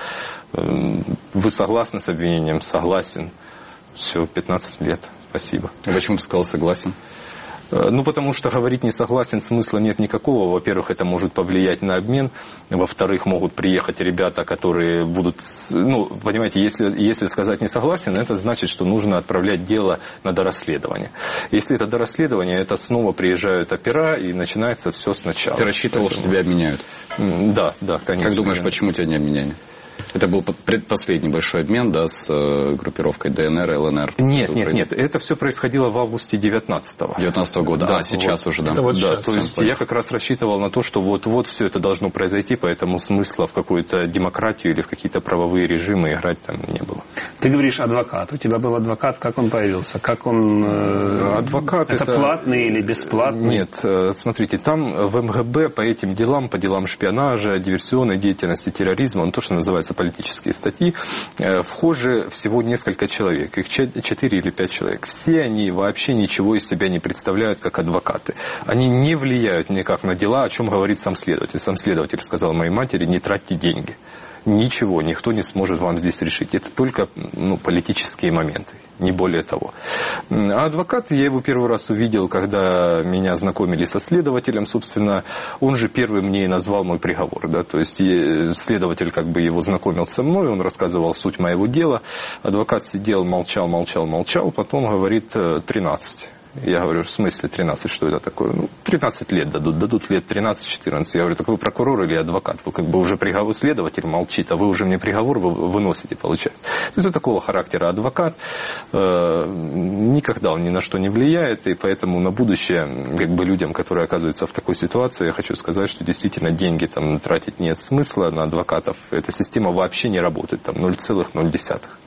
Вы согласны с обвинением? Согласен. Все, пятнадцать лет. Спасибо. А почему ты сказал согласен? Ну, потому что говорить не согласен смысла нет никакого. Во-первых, это может повлиять на обмен. Во-вторых, могут приехать ребята, которые будут... Ну, понимаете, если, если сказать не согласен, это значит, что нужно отправлять дело на дорасследование. Если это дорасследование, это снова приезжают опера, и начинается все сначала. Ты рассчитывал, Поэтому... что тебя обменяют? Да, да, конечно. Как думаешь, почему тебя не обменяли? Это был предпоследний большой обмен, да, с э, группировкой ДНР, ЛНР? Нет, нет, нет. Это все происходило в августе девятнадцатого. девятнадцатого года, да, а сейчас вот. уже, да? Это вот да, сейчас. То есть я как раз рассчитывал на то, что вот-вот все это должно произойти, поэтому смысла в какую-то демократию или в какие-то правовые режимы играть там не было. Ты говоришь адвокат. У тебя был адвокат, как он появился? Как он... Э, адвокат это, это платный или бесплатный? Нет, смотрите, там в МГБ по этим делам, по делам шпионажа, диверсионной деятельности, терроризма, он то, что называется политические статьи, вхожи всего несколько человек, их четыре или пять человек. Все они вообще ничего из себя не представляют как адвокаты. Они не влияют никак на дела, о чем говорит сам следователь. Сам следователь сказал моей матери: не тратьте деньги. Ничего, никто не сможет вам здесь решить. Это только ну, политические моменты, не более того. А адвокат, я его первый раз увидел, когда меня знакомили со следователем, собственно, он же первый мне и назвал мой приговор. Да? То есть следователь как бы его знакомил со мной, он рассказывал суть моего дела. Адвокат сидел, молчал, молчал, молчал, потом говорит тринадцать. Я говорю: в смысле тринадцать, что это такое? Ну, тринадцать лет дадут, дадут лет тринадцать-четырнадцать. Я говорю: так вы прокурор или адвокат? Вы как бы уже приговор, следователь молчит, а вы уже мне приговор выносите, получается. То есть вот такого характера адвокат, э, никогда он ни на что не влияет, и поэтому на будущее как бы людям, которые оказываются в такой ситуации, я хочу сказать, что действительно деньги там тратить нет смысла на адвокатов. Эта система вообще не работает, там ноль целых ноль десятых.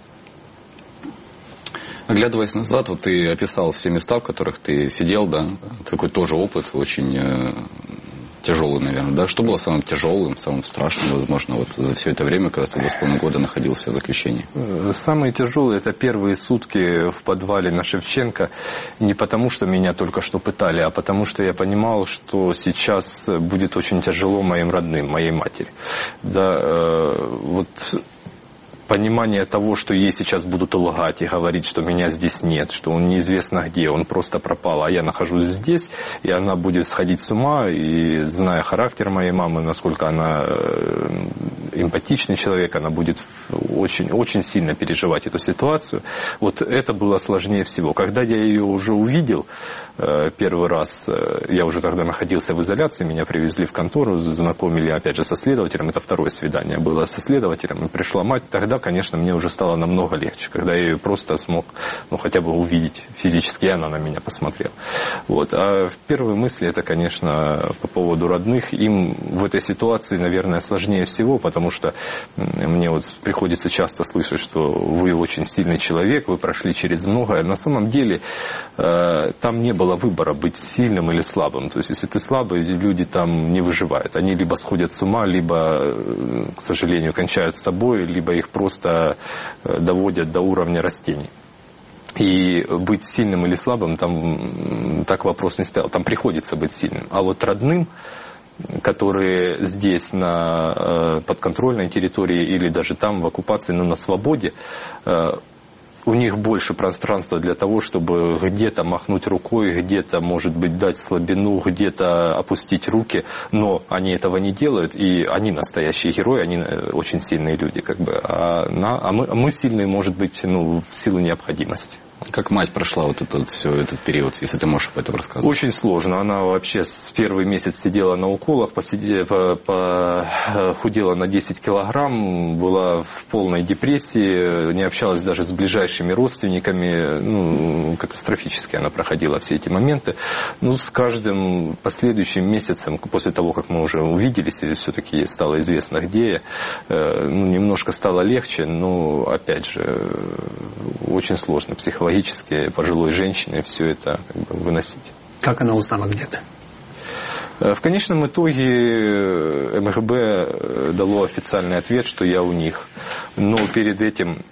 Оглядываясь назад, вот ты описал все места, в которых ты сидел, да, такой тоже опыт, очень э, тяжелый, наверное, да. Что было самым тяжелым, самым страшным, возможно, вот за все это время, когда ты два с половиной года находился в заключении? Самые тяжелые — это первые сутки в подвале на Шевченко. Не потому, что меня только что пытали, а потому, что я понимал, что сейчас будет очень тяжело моим родным, моей матери. Да, э, вот... Понимание того, что ей сейчас будут лгать и говорить, что меня здесь нет, что он неизвестно где, он просто пропал, а я нахожусь здесь, и она будет сходить с ума, и зная характер моей мамы, насколько она эмпатичный человек, она будет очень, очень сильно переживать эту ситуацию. Вот это было сложнее всего. Когда я ее уже увидел первый раз, я уже тогда находился в изоляции, меня привезли в контору, знакомили опять же со следователем, это второе свидание было со следователем, и пришла мать. Тогда, конечно, мне уже стало намного легче, когда я ее просто смог, ну, хотя бы увидеть физически, и она на меня посмотрела. Вот. А первые мысли, это, конечно, по поводу родных. Им в этой ситуации, наверное, сложнее всего, потому что мне вот приходится часто слышать, что вы очень сильный человек, вы прошли через многое. На самом деле там не было выбора быть сильным или слабым. То есть, если ты слабый, люди там не выживают. Они либо сходят с ума, либо, к сожалению, кончают с собой, либо их просто просто доводят до уровня растений. И быть сильным или слабым, там так вопрос не стоял. Там приходится быть сильным. А вот родным, которые здесь на подконтрольной территории или даже там в оккупации, но на свободе, у них больше пространства для того, чтобы где-то махнуть рукой, где-то, может быть, дать слабину, где-то опустить руки, но они этого не делают, и они настоящие герои, они очень сильные люди, как бы, а, на, а, мы, а мы сильные, может быть, ну, в силу необходимости. Как мать прошла вот этот, все этот период, если ты можешь об этом рассказать? Очень сложно. Она вообще с первый месяц сидела на уколах, посидела, по, по, худела на десять килограмм, была в полной депрессии, не общалась даже с ближайшими родственниками. Ну, катастрофически она проходила все эти моменты. Ну, с каждым последующим месяцем, после того, как мы уже увиделись, и все-таки стало известно, где я, ну, немножко стало легче, но, опять же, очень сложно психологически. Пожилой женщине все это как бы выносить. Как она узнала, где ты? В конечном итоге эм гэ бэ дало официальный ответ, что я у них. Но перед этим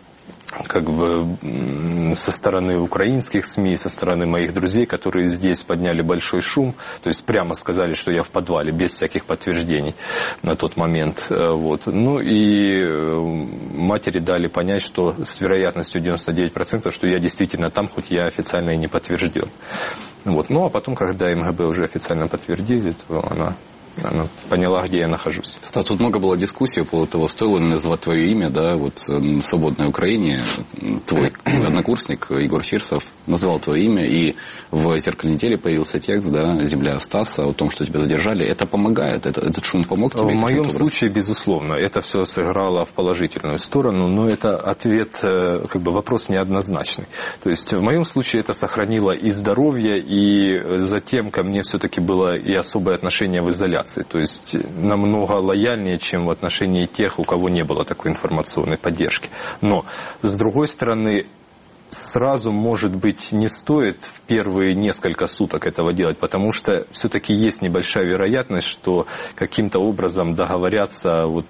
как бы со стороны украинских СМИ, со стороны моих друзей, которые здесь подняли большой шум, то есть прямо сказали, что я в подвале, без всяких подтверждений на тот момент. Вот. Ну и матери дали понять, что с вероятностью девяносто девять процентов, что я действительно там, хоть я официально и не подтвержден. Вот. Ну а потом, когда эм гэ бэ уже официально подтвердили, то она... Она поняла, где я нахожусь. Стас, тут много было дискуссий по поводу того, стоило ли называть твое имя, да, вот в «Свободной Украине». Твой однокурсник Егор Фирсов назвал твое имя, и в «Зеркальной неделе» появился текст, да, «Земля Стаса», о том, что тебя задержали. Это помогает? Это, этот шум помог тебе? В моем случае, безусловно, это все сыграло в положительную сторону, но это ответ, как бы вопрос неоднозначный. То есть в моем случае это сохранило и здоровье, и затем ко мне все-таки было и особое отношение в изоляции. То есть намного лояльнее, чем в отношении тех, у кого не было такой информационной поддержки. Но, с другой стороны, сразу, может быть, не стоит в первые несколько суток этого делать, потому что все-таки есть небольшая вероятность, что каким-то образом договорятся вот,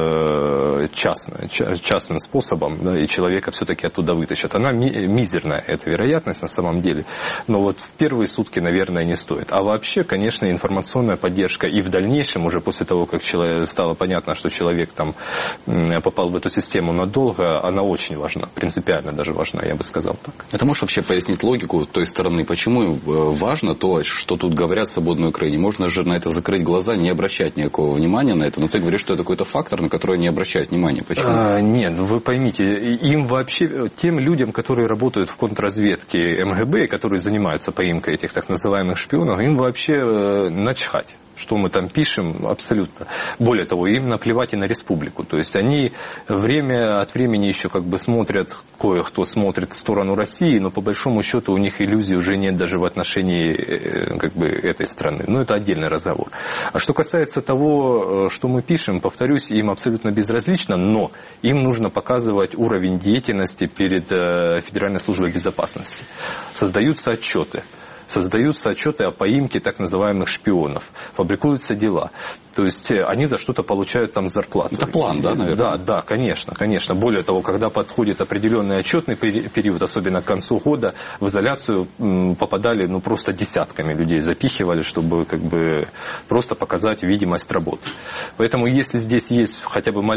э, частно, частным способом, да, и человека все-таки оттуда вытащат. Она ми- мизерная, эта вероятность на самом деле, но вот в первые сутки, наверное, не стоит. А вообще, конечно, информационная поддержка и в дальнейшем, уже после того, как человек, стало понятно, что человек там попал в эту систему надолго, она очень важна, принципиально даже важна, я бы сказал так. Это можешь вообще пояснить логику той стороны, почему важно то, что тут говорят в свободной Украине? Можно же на это закрыть глаза, не обращать никакого внимания на это, но ты говоришь, что это какой-то фактор, на который не обращают внимания. Почему? А, нет, вы поймите, им вообще, тем людям, которые работают в контрразведке эм гэ бэ, которые занимаются поимкой этих так называемых шпионов, им вообще начхать, что мы там пишем, абсолютно. Более того, им наплевать и на республику. То есть они время от времени еще как бы смотрят, кое-кто смотрит в сторону России, но по большому счету у них иллюзий уже нет даже в отношении как бы этой страны. Но это отдельный разговор. А что касается того, что мы пишем, повторюсь, им абсолютно безразлично, но им нужно показывать уровень деятельности перед Федеральной службой безопасности. Создаются отчеты. Создаются отчеты о поимке так называемых шпионов. Фабрикуются дела. То есть они за что-то получают там зарплату. Это план, да, наверное? Да, да, конечно, конечно. Более того, когда подходит определенный отчетный период, особенно к концу года, в изоляцию попадали ну, просто десятками людей, запихивали, чтобы как бы просто показать видимость работы. Поэтому если здесь есть хотя бы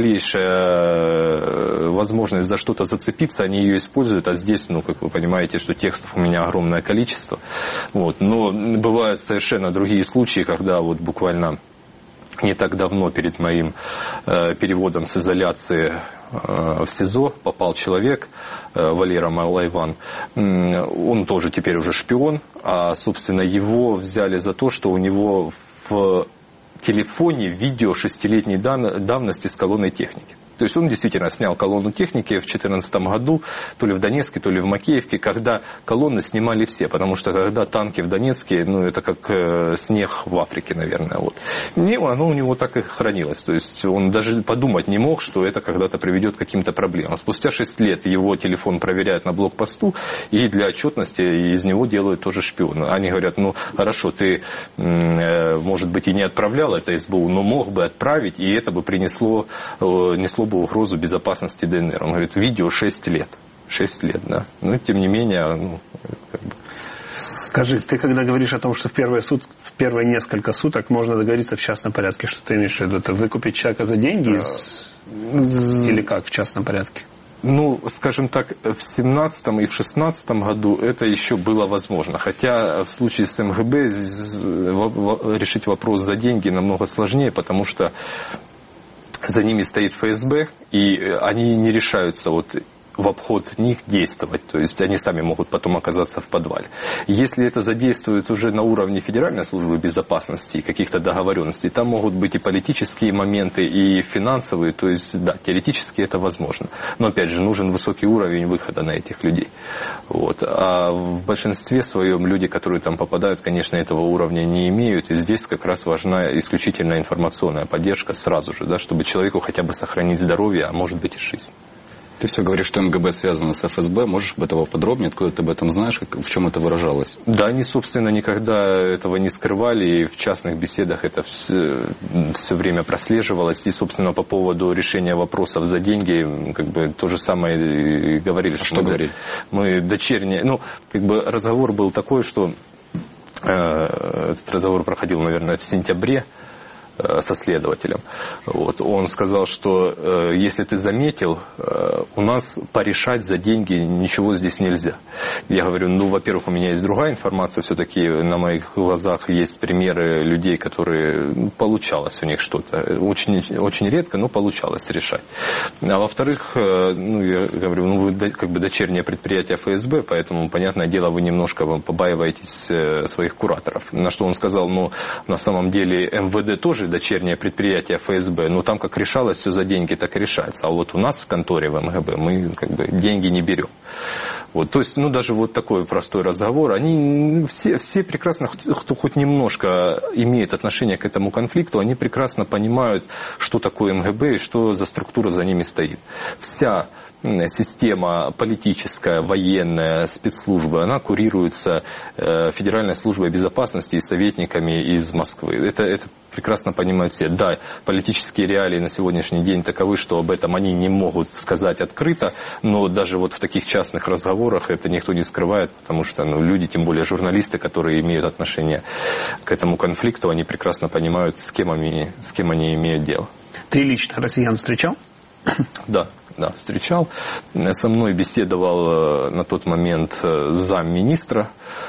малейшая возможность за что-то зацепиться, они ее используют, а здесь, ну, как вы понимаете, что текстов у меня огромное количество. Вот. Но бывают совершенно другие случаи, когда вот буквально не так давно перед моим э, переводом с изоляции э, в СИЗО попал человек, э, Валера Малайван. Он тоже теперь уже шпион, а, собственно, его взяли за то, что у него в телефоне видео шестилетней давности с колонной техники. То есть он действительно снял колонну техники в две тысячи четырнадцатом году, то ли в Донецке, то ли в Макеевке, когда колонны снимали все, потому что тогда танки в Донецке, ну это как э, снег в Африке, наверное. Вот. И оно у него так и хранилось. То есть он даже подумать не мог, что это когда-то приведет к каким-то проблемам. Спустя шесть лет его телефон проверяют на блокпосту, и для отчетности из него делают тоже шпиона. Они говорят, ну хорошо, ты, э, может быть, и не отправлял это эс бэ у, но мог бы отправить, и это бы принесло, э, несло бы угрозу безопасности дэ эн эр. Он говорит, видео шесть лет. шесть лет, да. Но, тем не менее, ну, как бы... Скажи, ты когда говоришь о том, что в первые, сут... в первые несколько суток можно договориться в частном порядке, что ты имеешь в виду? Это выкупить человека за деньги? Из... Или как в частном порядке? Ну, скажем так, в семнадцатом и в шестнадцатом году это еще было возможно. Хотя в случае с эм гэ бэ решить вопрос за деньги намного сложнее, потому что за ними стоит эф эс бэ, и они не решаются вот в обход них действовать. То есть они сами могут потом оказаться в подвале. Если это задействует уже на уровне Федеральной службы безопасности и каких-то договоренностей, там могут быть и политические моменты, и финансовые. То есть, да, теоретически это возможно. Но, опять же, нужен высокий уровень выхода на этих людей. Вот. А в большинстве своем люди, которые там попадают, конечно, этого уровня не имеют. И здесь как раз важна исключительно информационная поддержка сразу же, да, чтобы человеку хотя бы сохранить здоровье, а может быть и жизнь. Ты все говоришь, что эм гэ бэ связано с эф эс бэ. Можешь об этом подробнее? Откуда ты об этом знаешь? Как, в чем это выражалось? Да, они, собственно, никогда этого не скрывали. И в частных беседах это все, все время прослеживалось. И, собственно, по поводу решения вопросов за деньги, как бы то же самое и говорили. А что, что говорили? Мы дочерние... Ну, как бы разговор был такой, что... Э, этот разговор проходил, наверное, в сентябре со следователем. Вот. Он сказал, что э, если ты заметил, э, у нас порешать за деньги ничего здесь нельзя. Я говорю, ну, во-первых, у меня есть другая информация, все-таки на моих глазах есть примеры людей, которые, ну, получалось у них что-то. Очень, очень редко, но получалось решать. А во-вторых, э, ну, я говорю, ну, вы как бы дочернее предприятие эф эс бэ, поэтому, понятное дело, вы немножко побаиваетесь э, своих кураторов. На что он сказал, ну, на самом деле эм вэ дэ тоже дочернее предприятие эф эс бэ, но там как решалось все за деньги, так и решается. А вот у нас в конторе в эм гэ бэ мы как бы деньги не берем. Вот, то есть, ну, даже вот такой простой разговор, они все, все прекрасно, кто хоть немножко имеет отношение к этому конфликту, они прекрасно понимают, что такое эм гэ бэ и что за структура за ними стоит. Вся система политическая, военная, спецслужбы, она курируется Федеральной службой безопасности и советниками из Москвы. Это, это прекрасно понимают все. Да, политические реалии на сегодняшний день таковы, что об этом они не могут сказать открыто, но даже вот в таких частных разговорах это никто не скрывает, потому что ну, люди, тем более журналисты, которые имеют отношение к этому конфликту, они прекрасно понимают, с кем они, с кем они имеют дело. Ты лично россиян встречал? Да, да, встречал. Со мной беседовал на тот момент замминистра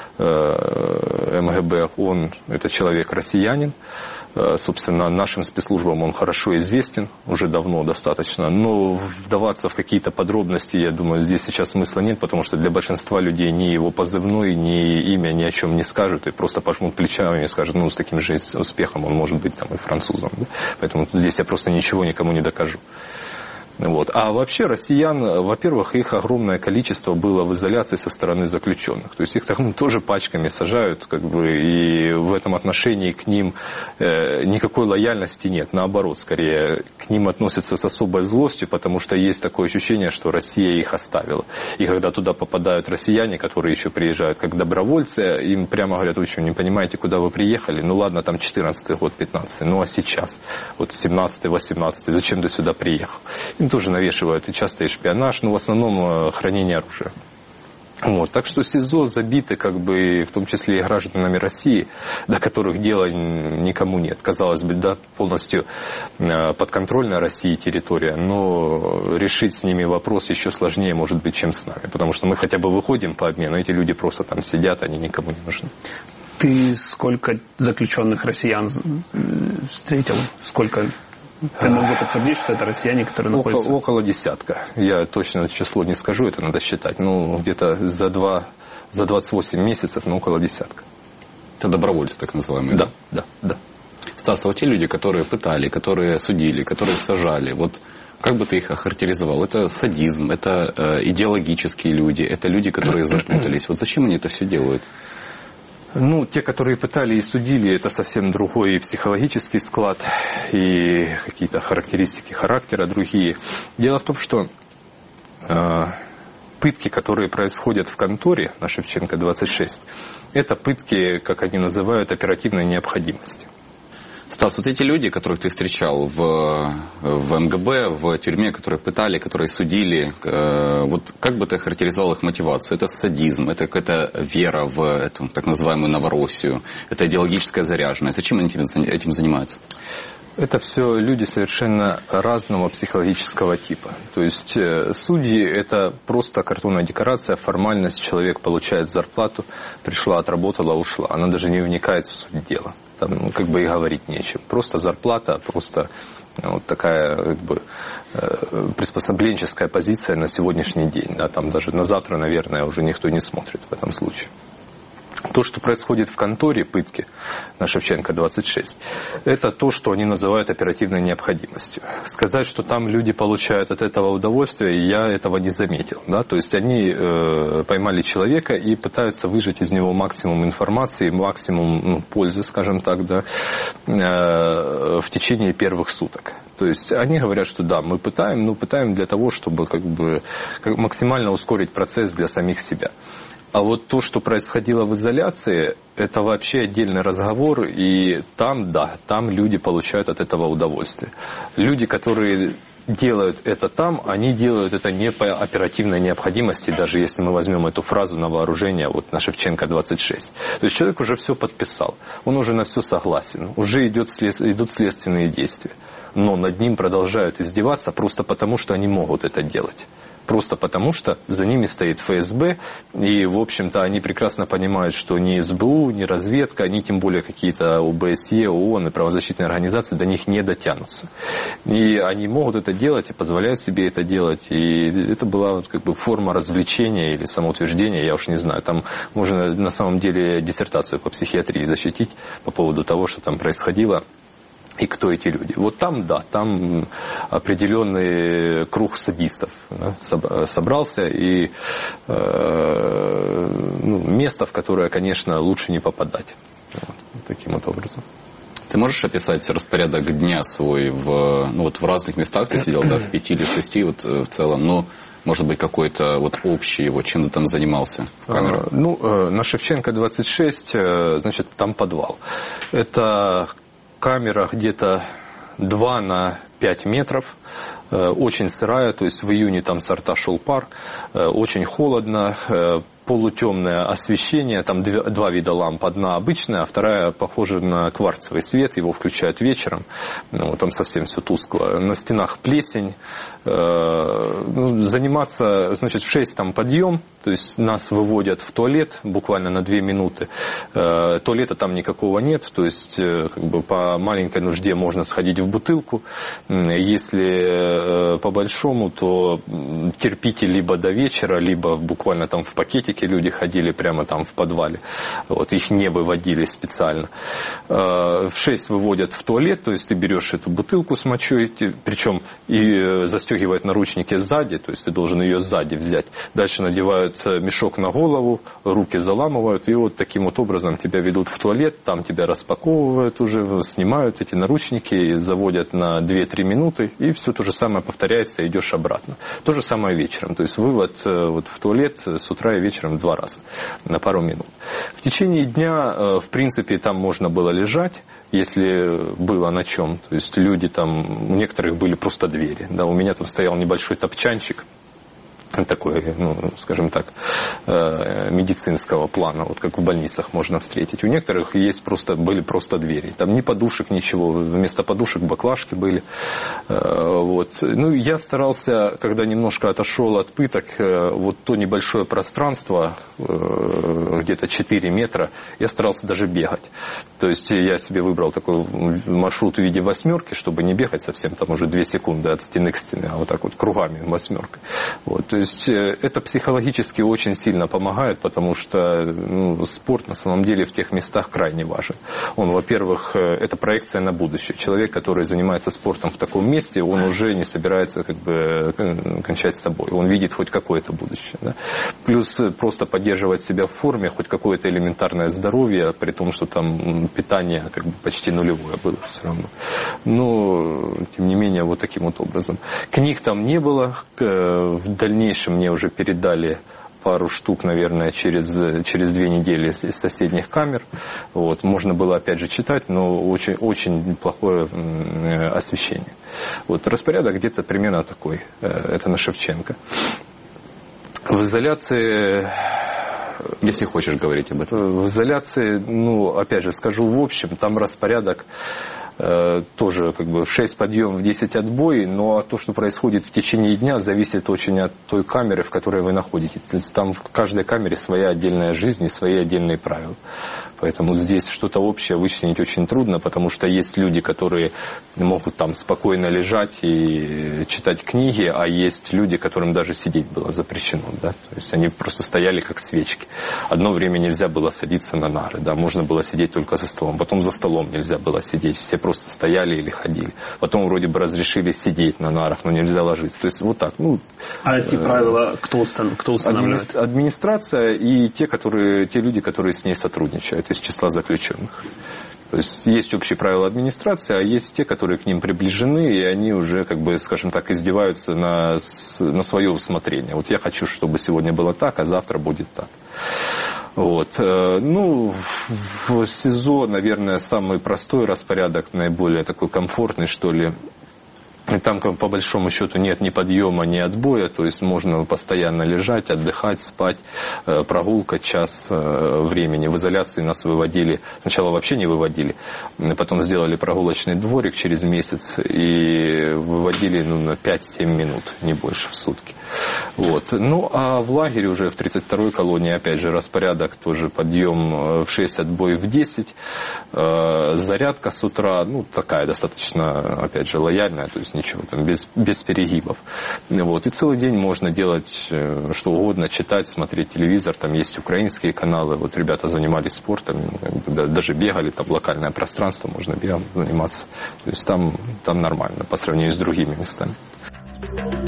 эм гэ бэ. Он, это человек-россиянин. Собственно, нашим спецслужбам он хорошо известен, уже давно достаточно. Но вдаваться в какие-то подробности, я думаю, здесь сейчас смысла нет, потому что для большинства людей ни его позывной, ни имя ни о чем не скажут, и просто пожмут плечами и скажут, ну, с таким же успехом он может быть там и французом. Да? Поэтому здесь я просто ничего никому не докажу. Вот. А вообще россиян, во-первых, их огромное количество было в изоляции со стороны заключенных. То есть их там тоже пачками сажают, как бы, и в этом отношении к ним э, никакой лояльности нет. Наоборот, скорее, к ним относятся с особой злостью, потому что есть такое ощущение, что Россия их оставила. И когда туда попадают россияне, которые еще приезжают как добровольцы, им прямо говорят, вы что, не понимаете, куда вы приехали? Ну ладно, там четырнадцатый год, пятнадцатый, ну а сейчас? Вот семнадцатый, восемнадцатый, зачем ты сюда приехал? Им тоже навешивают, и часто и шпионаж, но в основном хранение оружия. Вот. Так что СИЗО забиты, как бы, в том числе и гражданами России, до которых дела никому нет. Казалось бы, да, полностью подконтрольная России территория, но решить с ними вопрос еще сложнее, может быть, чем с нами. Потому что мы хотя бы выходим по обмену, эти люди просто там сидят, они никому не нужны. Ты сколько заключенных россиян встретил? Сколько... Ты мог бы подтвердить, что это россияне, которые около, находятся... Около десятка. Я точно число не скажу, это надо считать. Ну, где-то за, два, за двадцать восемь месяцев, ну, около десятка. Это добровольцы, так называемые? Да, да, да. Стас, а вот те люди, которые пытали, которые судили, которые сажали, вот как бы ты их охарактеризовал? Это садизм, это э, идеологические люди, это люди, которые запутались. Вот зачем они это все делают? Ну, те, которые пытали и судили, это совсем другой и психологический склад, и какие-то характеристики характера другие. Дело в том, что э, пытки, которые происходят в конторе на Шевченко двадцать шесть, это пытки, как они называют, оперативной необходимости. Стас, вот эти люди, которых ты встречал в, в эм гэ бэ, в тюрьме, которые пытали, которые судили, э, вот как бы ты характеризовал их мотивацию? Это садизм, это какая-то вера в эту так называемую Новороссию, это идеологическая заряженность. Зачем они этим занимаются? Это все люди совершенно разного психологического типа. То есть судьи – это просто картонная декорация, формальность, человек получает зарплату, пришла, отработала, ушла. Она даже не вникает в суть дела. Там, ну, как бы и говорить нечем. Просто зарплата, просто вот такая как бы приспособленческая позиция на сегодняшний день. Да, там даже на завтра, наверное, уже никто не смотрит в этом случае. То, что происходит в конторе пытки на Шевченко двадцать шесть, это то, что они называют оперативной необходимостью. Сказать, что там люди получают от этого удовольствие, я этого не заметил. Да? То есть они э, поймали человека и пытаются выжать из него максимум информации, максимум ну, пользы, скажем так, да, э, в течение первых суток. То есть они говорят, что да, мы пытаем, но пытаем для того, чтобы как бы, как максимально ускорить процесс для самих себя. А вот то, что происходило в изоляции, это вообще отдельный разговор, и там, да, там люди получают от этого удовольствие. Люди, которые делают это там, они делают это не по оперативной необходимости, даже если мы возьмем эту фразу на вооружение, вот на Шевченко двадцать шесть. То есть человек уже все подписал, он уже на все согласен, уже идет след... идут следственные действия, но над ним продолжают издеваться просто потому, что они могут это делать. Просто потому, что за ними стоит эф эс бэ, и, в общем-то, они прекрасно понимают, что ни эс бэ у, ни разведка, ни тем более какие-то о бэ эс е, ООН и правозащитные организации до них не дотянутся. И они могут это делать и позволяют себе это делать. И это была как бы форма развлечения или самоутверждения, я уж не знаю. Там можно на самом деле диссертацию по психиатрии защитить по поводу того, что там происходило. И кто эти люди? Вот там, да, там определенный круг садистов, да, собрался, и э, ну, место, в которое, конечно, лучше не попадать. Вот, таким вот образом. Ты можешь описать распорядок дня свой в, ну, вот в разных местах? Ты сидел, да, в пяти или шести вот, в целом, но, может быть, какой-то вот общий его, чем ты там занимался в камерах? А, ну, на Шевченко двадцать шесть, значит, там подвал. Это камера где-то два на пять метров. Очень сырая, то есть в июне там с рта шел пар, очень холодно, полутемное освещение, там две, два вида ламп, одна обычная, а вторая похожа на кварцевый свет, его включают вечером, ну, там совсем все тускло, на стенах плесень, э, ну, заниматься, значит, в шесть там подъем, то есть нас выводят в туалет буквально на две минуты, э, туалета там никакого нет, то есть э, как бы по маленькой нужде можно сходить в бутылку, если э, по большому, то терпите либо до вечера, либо буквально там в пакетике люди ходили прямо там в подвале. Вот, их не выводили специально. В шесть выводят в туалет, то есть ты берешь эту бутылку с мочой, причем и застегивают наручники сзади, то есть ты должен ее сзади взять. Дальше надевают мешок на голову, руки заламывают, и вот таким вот образом тебя ведут в туалет, там тебя распаковывают уже, снимают эти наручники, заводят на две-три минуты, и все то же самое повторяется, идешь обратно. То же самое вечером, то есть вывод вот в туалет с утра и вечером два раза на пару минут. В течение дня, в принципе, там можно было лежать, если было на чем. То есть люди там, у некоторых были просто двери. Да, у меня там стоял небольшой топчанчик, такой, ну, скажем так, медицинского плана, вот как в больницах можно встретить. У некоторых есть просто, были просто двери. Там ни подушек, ничего. Вместо подушек баклажки были. Вот. Ну, я старался, когда немножко отошел от пыток, вот то небольшое пространство, где-то четыре метра, я старался даже бегать. То есть я себе выбрал такой маршрут в виде восьмерки, чтобы не бегать совсем, там уже две секунды от стены к стене, а вот так вот кругами восьмеркой. Вот. То есть это психологически очень сильно помогает, потому что ну, спорт на самом деле в тех местах крайне важен. Он, во-первых, это проекция на будущее. Человек, который занимается спортом в таком месте, он уже не собирается как бы кончать с собой. Он видит хоть какое-то будущее. Да? Плюс просто поддерживать себя в форме, хоть какое-то элементарное здоровье, при том, что там питание как бы почти нулевое было все равно. Но, тем не менее, вот таким вот образом. Книг там не было. В дальнейшем мне уже передали пару штук, наверное, через, через две недели из, из соседних камер. Вот. Можно было, опять же, читать, но очень, очень плохое освещение. Вот. Распорядок где-то примерно такой. Это на Шевченко. В изоляции... Если хочешь говорить об этом. В изоляции, ну, опять же, скажу в общем, там распорядок тоже как бы в шесть подъем, в десять отбой, но то, что происходит в течение дня, зависит очень от той камеры, в которой вы находитесь. То есть там в каждой камере своя отдельная жизнь и свои отдельные правила. Поэтому здесь что-то общее вычленить очень трудно, потому что есть люди, которые могут там спокойно лежать и читать книги, а есть люди, которым даже сидеть было запрещено. Да? То есть они просто стояли как свечки. Одно время нельзя было садиться на нары, да? Можно было сидеть только за столом. Потом за столом нельзя было сидеть. Все просто стояли или ходили. Потом вроде бы разрешили сидеть на нарах, но нельзя ложиться. То есть вот так. Ну, а эти правила кто устанавливает? Администрация и те, которые, те люди, которые с ней сотрудничают из числа заключенных. То есть есть общие правила администрации, а есть те, которые к ним приближены, и они уже, как бы, скажем так, издеваются на, на свое усмотрение. Вот я хочу, чтобы сегодня было так, а завтра будет так. Вот. Ну, в СИЗО, наверное, самый простой распорядок, наиболее такой комфортный, что ли. И там, по большому счету, нет ни подъема, ни отбоя, то есть можно постоянно лежать, отдыхать, спать, прогулка, час времени. В изоляции нас выводили, сначала вообще не выводили, потом сделали прогулочный дворик через месяц и выводили ну, на пять-семь минут, не больше в сутки. Вот. Ну, а в лагере уже в тридцать второй колонии, опять же, распорядок тоже подъем в шесть, отбой в десять, зарядка с утра, ну, такая достаточно, опять же, лояльная, то есть ничего там, без, без перегибов. Вот. И целый день можно делать что угодно, читать, смотреть телевизор, там есть украинские каналы, вот ребята занимались спортом, даже бегали, там локальное пространство, можно бегом заниматься. То есть там, там нормально по сравнению с другими местами.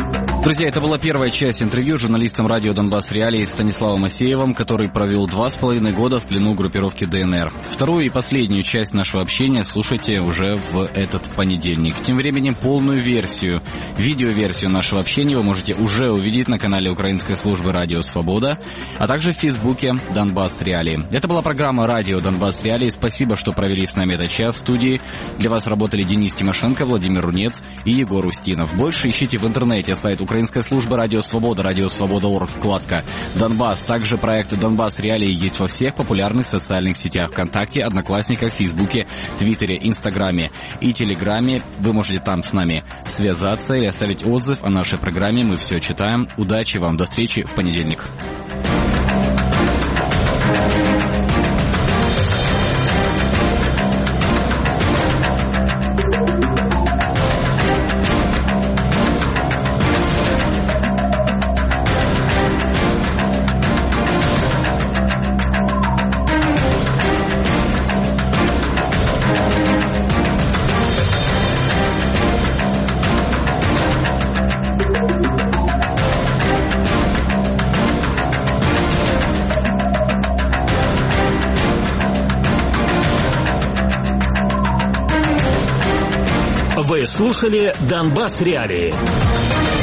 Друзья, это была первая часть интервью с журналистом радио «Донбасс Реалии» Станиславом Асеевым, который провел два с половиной года в плену группировки ДНР. Вторую и последнюю часть нашего общения слушайте уже в этот понедельник. Тем временем полную версию, видеоверсию нашего общения вы можете уже увидеть на канале украинской службы «Радио Свобода», а также в Фейсбуке «Донбасс Реалии». Это была программа «Радио Донбасс Реалии». Спасибо, что провели с нами этот час в студии. Для вас работали Денис Тимошенко, Владимир Рунец и Егор Устинов. Больше ищите в интернете сайт Украинской службы «Радио Свобода», радио свобода точка орг, вкладка «Донбасс». Также проект «Донбасс Реалии» есть во всех популярных социальных сетях: ВКонтакте, Одноклассниках, Фейсбуке, Твиттере, Инстаграме и Телеграме. Вы можете там с нами связаться или оставить отзыв о нашей программе. Мы все читаем. Удачи вам. До встречи в понедельник. Вы слушали «Донбасс Реалии».